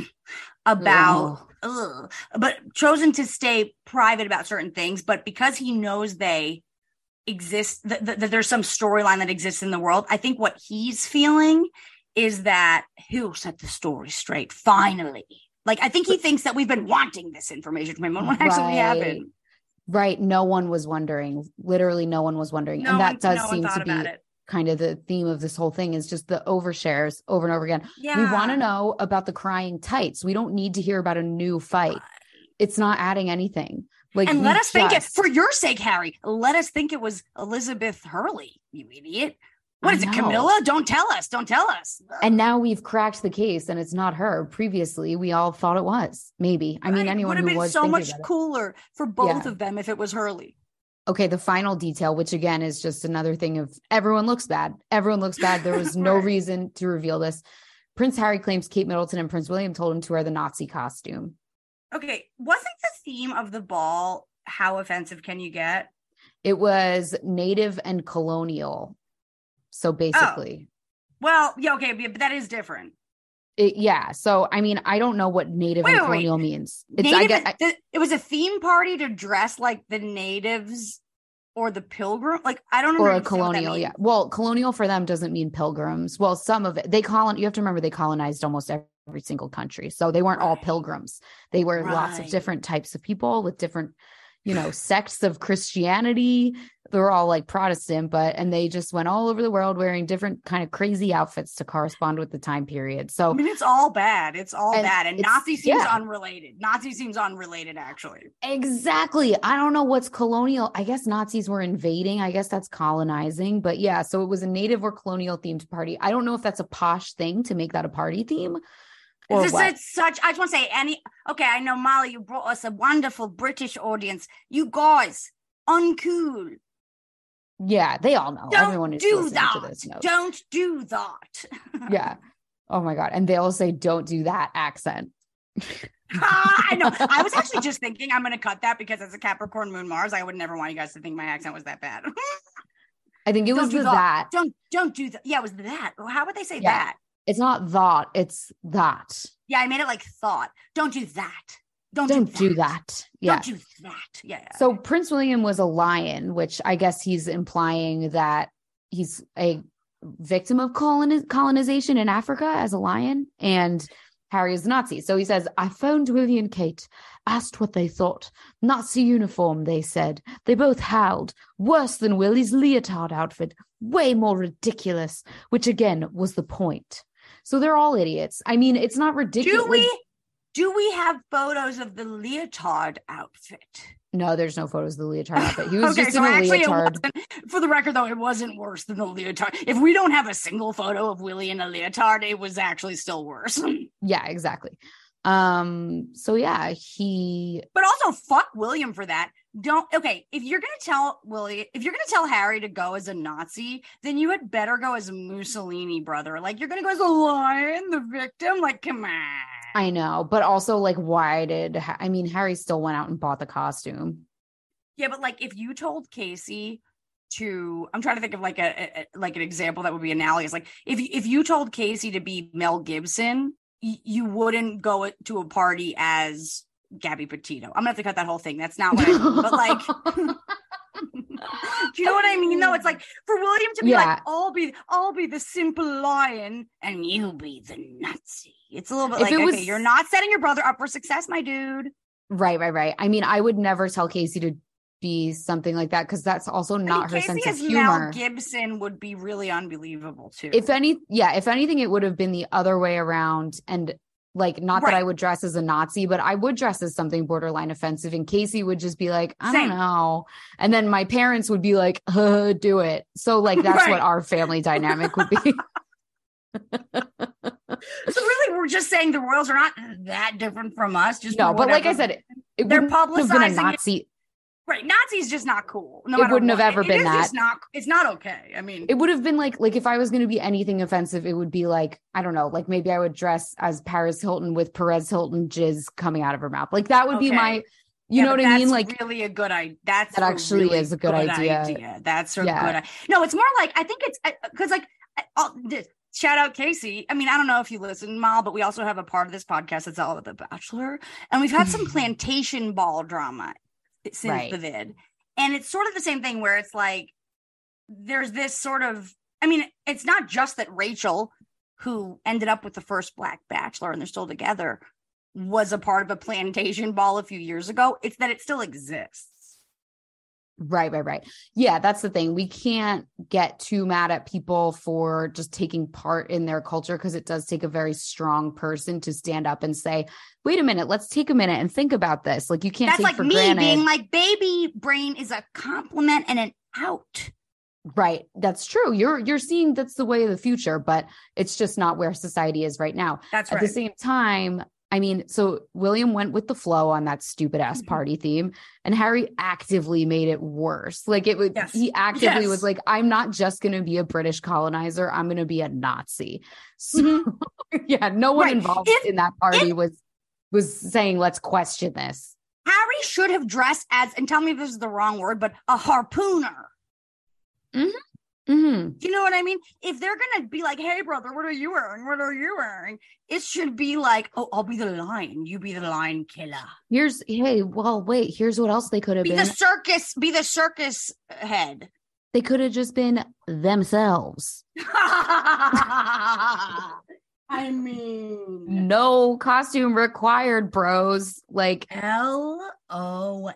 but chosen to stay private about certain things. But because he knows they exist, that there's some storyline that exists in the world, I think what he's feeling is that he'll set the story straight, finally. Like, I think he thinks that we've been wanting this information from him when it actually happened. Right. No one was wondering. Literally, no one was wondering. And that does seem to be kind of the theme of this whole thing, is just the overshares over and over again. Yeah. We want to know about the crying tights. We don't need to hear about a new fight. It's not adding anything. And let us think it, for your sake, Harry, let us think it was Elizabeth Hurley, you idiot. What is it, Camilla? Don't tell us. And now we've cracked the case and it's not her. Previously, we all thought it was. Maybe. I mean, anyone who was would have been so much cooler for both of them if it was Hurley. Okay, the final detail, which again is just another thing of everyone looks bad. Everyone looks bad. There was no reason to reveal this. Prince Harry claims Kate Middleton and Prince William told him to wear the Nazi costume. Okay, wasn't the theme of the ball, how offensive can you get? It was native and colonial. So basically. Well, yeah, okay, but that is different. So, I mean, I don't know what native and colonial means. It was a theme party to dress like the natives or the pilgrim. Like, I don't know. Or a colonial, yeah. Well, colonial for them doesn't mean pilgrims. Well, some of it, you have to remember they colonized almost every single country. So they weren't all pilgrims. They were lots of different types of people with different, sects of Christianity. They were all like Protestant, and they just went all over the world wearing different kind of crazy outfits to correspond with the time period. So I mean, it's all bad. It's all bad. And Nazi seems unrelated. Nazi seems unrelated, actually. Exactly. I don't know what's colonial. I guess Nazis were invading. I guess that's colonizing. But yeah, so it was a native or colonial themed party. I don't know if that's a posh thing to make that a party theme. I just want to say I know, Molly, you brought us a wonderful British audience. You guys, uncool. Yeah, they all know. Everyone is listening to this knows. Don't do that. Yeah. Oh my God. And they'll say, don't do that accent. I know. I was actually just thinking I'm going to cut that because as a Capricorn Moon Mars, I would never want you guys to think my accent was that bad. I think it was that. Don't do that. Yeah, it was that. How would they say that? It's not that. It's that. Yeah, I made it like thought. Don't do that. Don't do that. Yeah. Don't do that. Yeah. So Prince William was a lion, which I guess he's implying that he's a victim of colonization in Africa as a lion, and Harry is a Nazi. So he says, I phoned Willie and Kate, asked what they thought. Nazi uniform, they said. They both howled. Worse than Willie's leotard outfit. Way more ridiculous, which again was the point. So they're all idiots. I mean, it's not ridiculous. Do we have photos of the leotard outfit? No, there's no photos of the leotard outfit. He was Okay, just so in a actually leotard. for the record, though, it wasn't worse than the leotard. If we don't have a single photo of Willie in a leotard, it was actually still worse. Yeah, exactly. So yeah, but also fuck William for that. If you're gonna tell Harry to go as a Nazi, then you had better go as Mussolini, brother. Like, you're gonna go as a lion, the victim. Like, come on. I know, but also, like, why Harry still went out and bought the costume. Yeah, but like, if you told Casey I'm trying to think of like an example that would be analogous. Like, if you told Casey to be Mel Gibson, you wouldn't go to a party as Gabby Petito. I'm gonna have to cut that whole thing. That's not what I mean. But like, do you know what I mean? No, it's like for William to be like, I'll be the simple lion and you be the Nazi. It's a little bit okay, you're not setting your brother up for success, my dude. Right. I mean, I would never tell Casey to be something like that, because that's also not her sense of humor. Mel Gibson would be really unbelievable too. If anything, it would have been the other way around. And like, not that I would dress as a Nazi, but I would dress as something borderline offensive, and Casey would just be like, I don't know. And then my parents would be like, do it. So like, that's what our family dynamic would be. So really, we're just saying the royals are not that different from us. Just no, but like I said, they're publicizing a Nazi. Right, Nazi's just not cool. It wouldn't have ever been that. It's not okay. I mean, it would have been like if I was going to be anything offensive, it would be like, I don't know, like maybe I would dress as Paris Hilton with Perez Hilton jizz coming out of her mouth. Like that would be my, you know what I mean? Like, really a good idea. That actually really is a good idea. That's a good. No, it's more like, I think it's because like, shout out Casey. I mean, I don't know if you listen, Mal, but we also have a part of this podcast that's all about The Bachelor, and we've had some plantation ball drama since the vid. And it's sort of the same thing where it's like, there's this sort of, I mean, it's not just that Rachel, who ended up with the first Black Bachelor and they're still together, was a part of a plantation ball a few years ago. It's that it still exists. Right. Yeah, that's the thing. We can't get too mad at people for just taking part in their culture, because it does take a very strong person to stand up and say, wait a minute, let's take a minute and think about this. Like, you can't take like for me granted. Being like, baby brain is a compliment and an out. Right. That's true. You're seeing that's the way of the future, but it's just not where society is right now. That's right. At the same time, I mean, so William went with the flow on that stupid ass party theme, and Harry actively made it worse. Like he actively was like, I'm not just going to be a British colonizer. I'm going to be a Nazi. So no one involved in that party was saying, let's question this. Harry should have dressed as, and tell me if this is the wrong word, but a harpooner. Mm-hmm. Do you know what I mean? If they're gonna be like, hey brother, what are you wearing? What are you wearing? It should be like, oh, I'll be the lion, you be the lion killer. Here's what else they could have been. Be the circus head. They could have just been themselves. I mean, no costume required, bros. Like, LOL,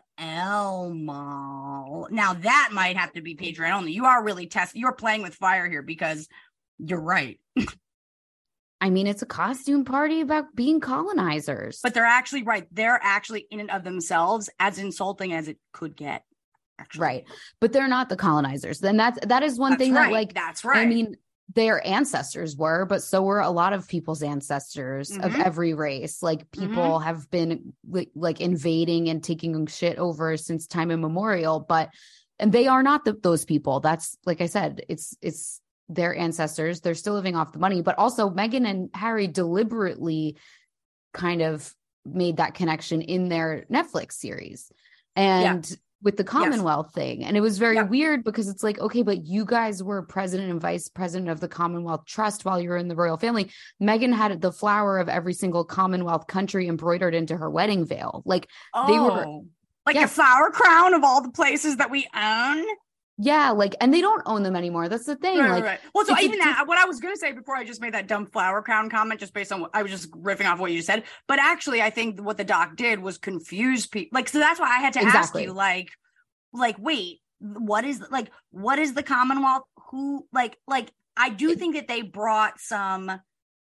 Mal. Now that might have to be Patreon only. You are really you're playing with fire here, because you're right. I mean, it's a costume party about being colonizers. But they're actually right. They're actually in and of themselves as insulting as it could get. Actually. Right. But they're not the colonizers. Then that is one thing that, like, that's right. I mean, their ancestors were, but so were a lot of people's ancestors of every race. Like, people have been like invading and taking shit over since time immemorial, and they are not those people. That's, like I said, it's their ancestors. They're still living off the money, but also Meghan and Harry deliberately kind of made that connection in their Netflix series. And with the Commonwealth thing. And it was very weird, because it's like, okay, but you guys were president and vice president of the Commonwealth Trust while you were in the royal family. Meghan had the flower of every single Commonwealth country embroidered into her wedding veil. Like, they were like a flower crown of all the places that we own. Yeah, like, and they don't own them anymore. That's the thing. Right. Well, so even that, what I was going to say before I just made that dumb flower crown comment, just based on what I was just riffing off what you said. But actually, I think what the doc did was confuse people. Like, so that's why I had to ask you, like, wait, what is the Commonwealth? Who, like, I do think that they brought some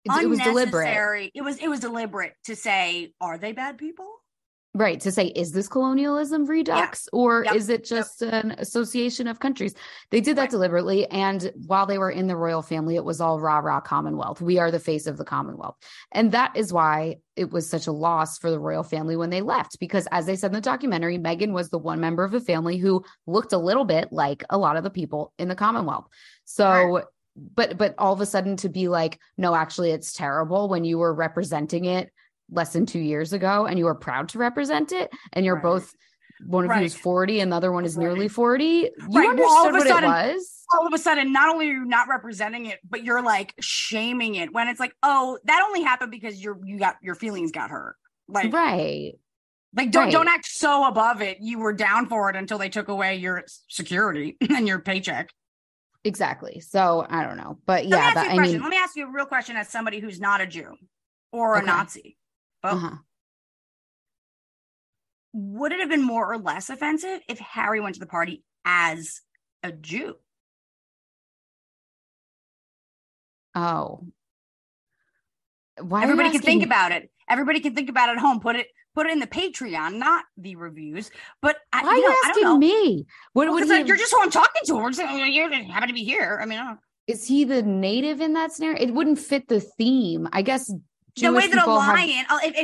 It was deliberate. unnecessary. It was deliberate to say, are they bad people? Right. To say, is this colonialism redux or Yep. is it just an association of countries? They did that deliberately. And while they were in the royal family, it was all rah, rah Commonwealth. We are the face of the Commonwealth. And that is why it was such a loss for the royal family when they left, because as they said in the documentary, Meghan was the one member of the family who looked a little bit like a lot of the people in the Commonwealth. So, but all of a sudden to be like, no, actually it's terrible when you were representing it less than 2 years ago and you are proud to represent it and you're both, one of you is 40 and the other one is nearly 40. You understood what it was. All of a sudden, not only are you not representing it, but you're like shaming it when it's like, oh, that only happened because your feelings got hurt. Like, don't act so above it. You were down for it until they took away your security and your paycheck. Exactly. So I don't know, but let me ask you a real question as somebody who's not a Jew or a Nazi. Would it have been more or less offensive if Harry went to the party as a Jew? Oh, why? Everybody can think about it. Everybody can think about it at home. Put it in the Patreon, not the reviews. But why are you asking me? You're just who I'm talking to. We're just you happen to be here. I mean, I don't know. Is he the native in that scenario? It wouldn't fit the theme, I guess. The way that a lion,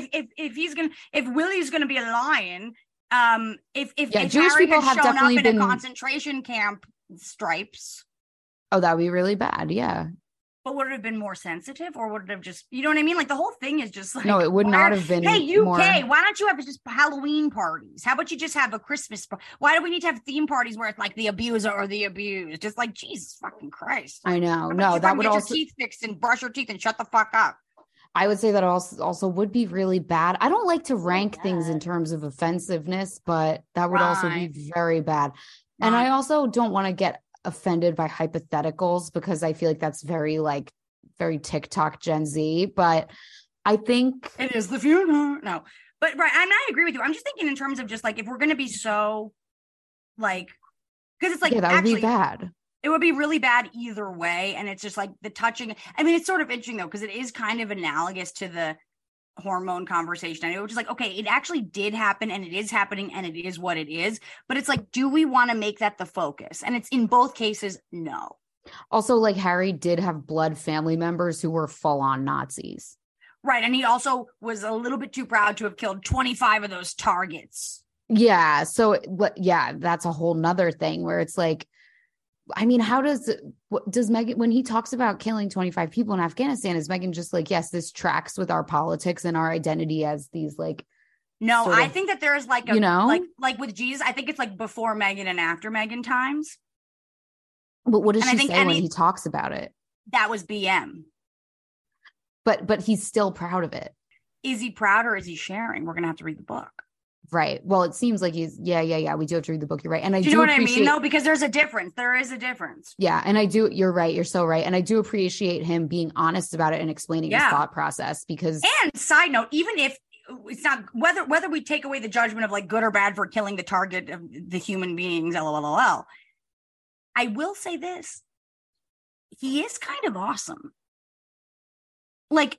if Willie's gonna be a lion, if Jewish Harry people had have shown up definitely in been a concentration camp, stripes. Oh, that would be really bad. Yeah. But would it have been more sensitive, or would it have just, you know what I mean? Like the whole thing is just like, no, it would not have been. Hey, UK, why don't you have just Halloween parties? How about you just have a Christmas? Why do we need to have theme parties where it's like the abuser or the abused? Just like, Jesus fucking Christ. I know. No, that would also get your teeth fixed and brush your teeth and shut the fuck up. I would say that also would be really bad. I don't like to rank things in terms of offensiveness, but that would also be very bad. And I also don't want to get offended by hypotheticals because I feel like that's very TikTok Gen Z. But I think it is the future. No, but I agree with you. I'm just thinking in terms of just like if we're going to be so like, because it's like that would be bad. It would be really bad either way. And it's just like the touching. I mean, it's sort of interesting, though, because it is kind of analogous to the hormone conversation. I know, which is like, okay, it actually did happen and it is happening and it is what it is. But it's like, do we want to make that the focus? And it's in both cases, no. Also, like Harry did have blood family members who were full on Nazis. Right. And he also was a little bit too proud to have killed 25 of those targets. Yeah. So, that's a whole nother thing where it's like, I mean, how does Meghan, when he talks about killing 25 people in Afghanistan, is Meghan just like, yes, this tracks with our politics and our identity as these like. No, I think that there's like, like with Jesus, I think it's like before Meghan and after Meghan times. But what does she say when he talks about it? That was BM. But he's still proud of it. Is he proud or is he sharing? We're going to have to read the book. Right. Well, it seems like he's, yeah. We do have to read the book. You're right. And do you know what I mean? No, because there's a difference. There is a difference. Yeah. And you're right. You're so right. And I do appreciate him being honest about it and explaining his thought process because. And side note, even if it's not, whether we take away the judgment of like good or bad for killing the target of the human beings, LOL, I will say this. He is kind of awesome. Like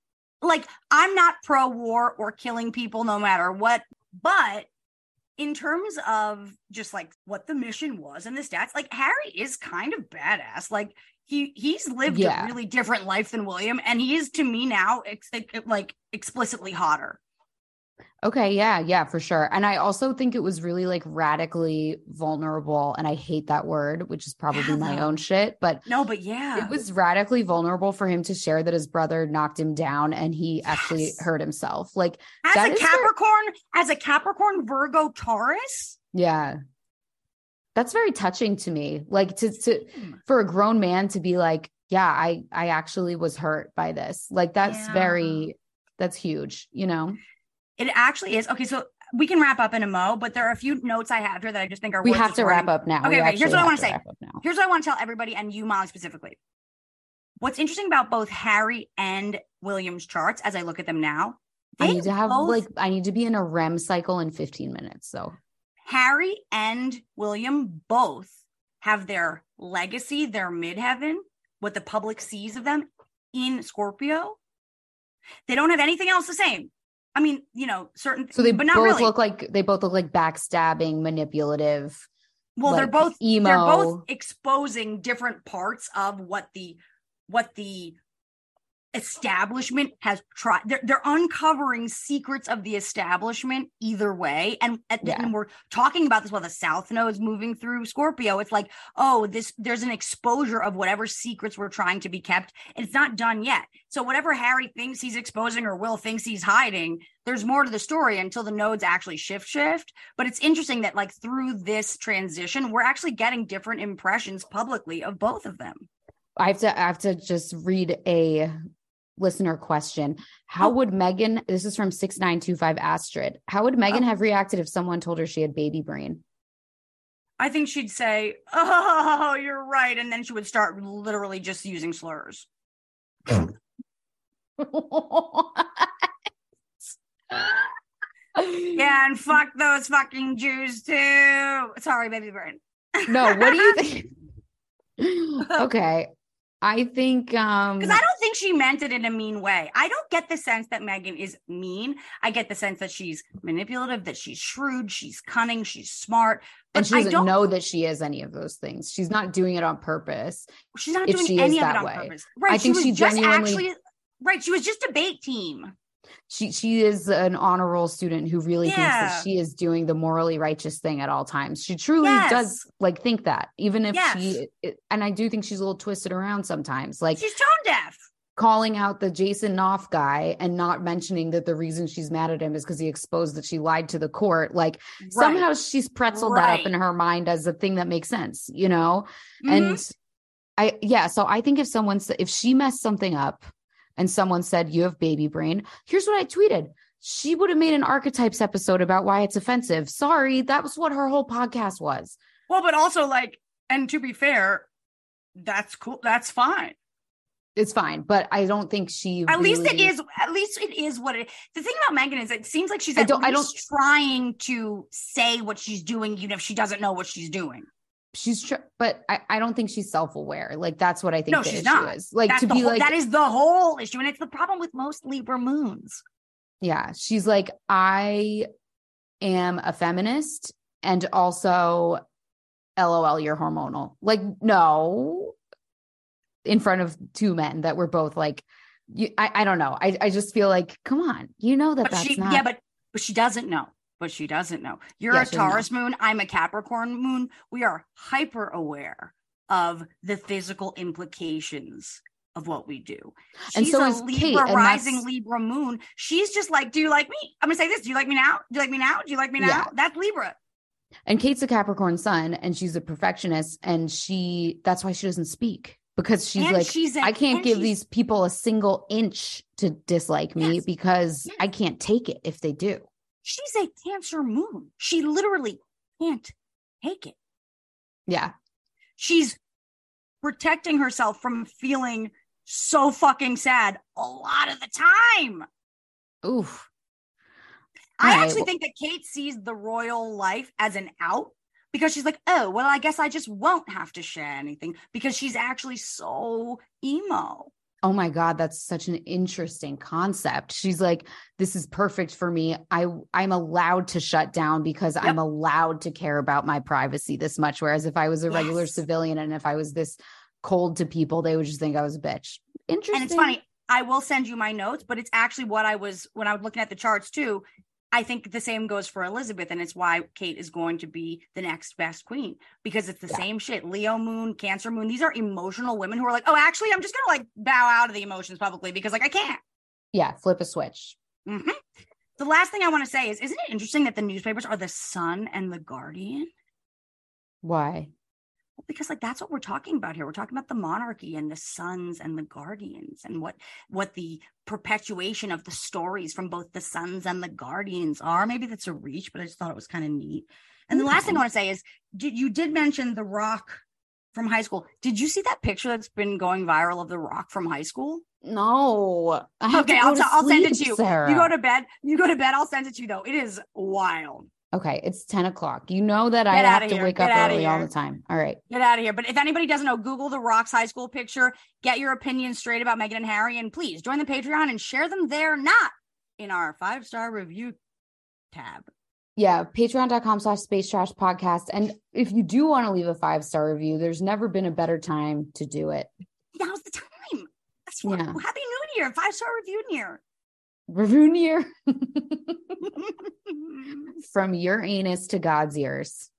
I'm not pro-war or killing people no matter what. But in terms of just like what the mission was and the stats, like Harry is kind of badass. Like he's lived a really different life than William. And he is to me now like explicitly hotter. Okay. Yeah, for sure. And I also think it was really like radically vulnerable. And I hate that word, which is probably my own shit, but it was radically vulnerable for him to share that his brother knocked him down and he actually hurt himself. Like as a Capricorn, Virgo, Taurus. Yeah. That's very touching to me. Like to for a grown man to be like, yeah, I actually was hurt by this. Like that's huge, you know? It actually is. Okay, so we can wrap up in a mo, but there are a few notes I have here that I just think are we have to wrap up now. Okay, here's what I want to say. Here's what I want to tell everybody and you, Molly, specifically. What's interesting about both Harry and William's charts, as I look at them now, I need to be in a REM cycle in 15 minutes. So Harry and William both have their legacy, their midheaven, what the public sees of them in Scorpio. They don't have anything else the same. I mean, you know, certain, so they but not both really. look like backstabbing, manipulative. Well, like they're both emo. They're both exposing different parts of what the establishment has tried. They're uncovering secrets of the establishment either way. And we're talking about this while the South Node is moving through Scorpio. It's like, oh, there's an exposure of whatever secrets were trying to be kept. And it's not done yet. So whatever Harry thinks he's exposing or Will thinks he's hiding, there's more to the story until the nodes actually shift. But it's interesting that like through this transition, we're actually getting different impressions publicly of both of them. I have to just read a listener question. How would Megan, this is from 6925 Astrid, how would Megan have reacted if someone told her she had baby brain? I think she'd say, oh, you're right. And then she would start literally just using slurs. Yeah, and fuck those fucking Jews too. Sorry, baby brain. No, what do you think? Okay. I think because I don't think she meant it in a mean way. I don't get the sense that Megan is mean. I get the sense that she's manipulative, that she's shrewd, she's cunning, she's smart. And she doesn't know that she is any of those things. She's not doing it on purpose. She's not doing any of it on purpose. Right. I think she genuinely right. She was just debate team. She is an honor roll student who really thinks that she is doing the morally righteous thing at all times. She truly does like think that, even if and I do think she's a little twisted around sometimes. Like she's tone deaf. Calling out the Jason Knopf guy and not mentioning that the reason she's mad at him is because he exposed that she lied to the court. Like somehow she's pretzeled that up in her mind as a thing that makes sense, you know? Mm-hmm. And so I think if she messed something up, and someone said, you have baby brain, here's what I tweeted. She would have made an archetypes episode about why it's offensive. Sorry, that was what her whole podcast was. Well, but also like, and to be fair, that's cool. That's fine. It's fine. But I don't think she At least it is what it is. The thing about Megan is it seems like she's trying to say what she's doing, even if she doesn't know what she's doing. But I don't think she's self-aware. Like that's what I think the issue is. Like that's that is the whole issue, and it's the problem with most Libra moons. Yeah, she's like, I am a feminist, and also, LOL, you're hormonal. Like no, in front of two men that were both like, I don't know. I just feel like, come on, you know that's not. Yeah, but she doesn't know. But she doesn't know. You're a Taurus moon. I'm a Capricorn moon. We are hyper aware of the physical implications of what we do. And she's so a is Libra Kate, rising Libra moon. She's just like, do you like me? I'm going to say this. Do you like me now? Do you like me now? Do you like me now? Yeah. That's Libra. And Kate's a Capricorn sun and she's a perfectionist. And that's why she doesn't speak. Because I can't give these people a single inch to dislike me because I can't take it if they do. She's a Cancer moon. She literally can't take it. Yeah. She's protecting herself from feeling so fucking sad a lot of the time. Oof. I actually think that Kate sees the royal life as an out because she's like, oh, well, I guess I just won't have to share anything because she's actually so emo. Oh my God, that's such an interesting concept. She's like, this is perfect for me. I'm allowed to shut down because I'm allowed to care about my privacy this much. Whereas if I was a regular civilian and if I was this cold to people, they would just think I was a bitch. Interesting. And it's funny. I will send you my notes, but it's actually what I was, when I was looking at the charts too, I think the same goes for Elizabeth, and it's why Kate is going to be the next best queen because it's the same shit. Leo moon, Cancer moon. These are emotional women who are like, oh, actually, I'm just going to like bow out of the emotions publicly because like I can't. Yeah, flip a switch. Mm-hmm. The last thing I want to say is, isn't it interesting that the newspapers are the Sun and the Guardian? Why? Because like that's what we're talking about here. We're talking about the monarchy and the Suns and the Guardians and what the perpetuation of the stories from both the Suns and the Guardians are. Maybe that's a reach, but I just thought it was kind of neat. And the last thing I want to say is, you did mention The Rock from high school. Did you see that picture that's been going viral of The Rock from high school? No. Okay, I'll send it to you. Sarah. You go to bed. I'll send it to you though. It is wild. Okay, it's 10 o'clock. You know that Get I have outta to here. wake Get up outta early here. all the time. All right. Get out of here. But if anybody doesn't know, Google the Rocks high school picture, get your opinions straight about Meghan and Harry, and please join the Patreon and share them there, not in our 5-star review tab. Yeah, patreon.com/Space Trash Podcast. And if you do want to leave a 5-star review, there's never been a better time to do it. Now's the time. That's what. Yeah. Happy New Year. 5-star review year. Review year. From your anus to God's ears.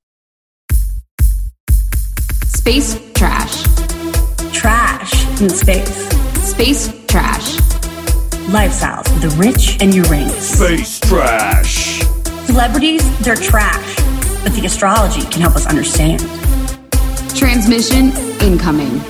Space trash. Trash in space. Space trash. Lifestyles of the rich and Uranus. Space trash. Celebrities, they're trash, but the astrology can help us understand. Transmission incoming.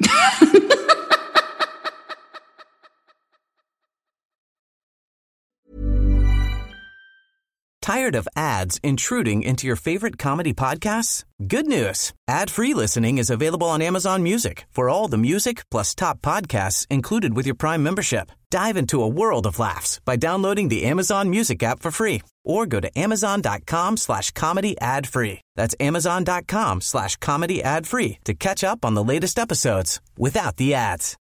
Tired of ads intruding into your favorite comedy podcasts? Good news. Ad-free listening is available on Amazon Music for all the music plus top podcasts included with your Prime membership. Dive into a world of laughs by downloading the Amazon Music app for free or go to amazon.com/comedy ad-free. That's amazon.com/comedy ad-free to catch up on the latest episodes without the ads.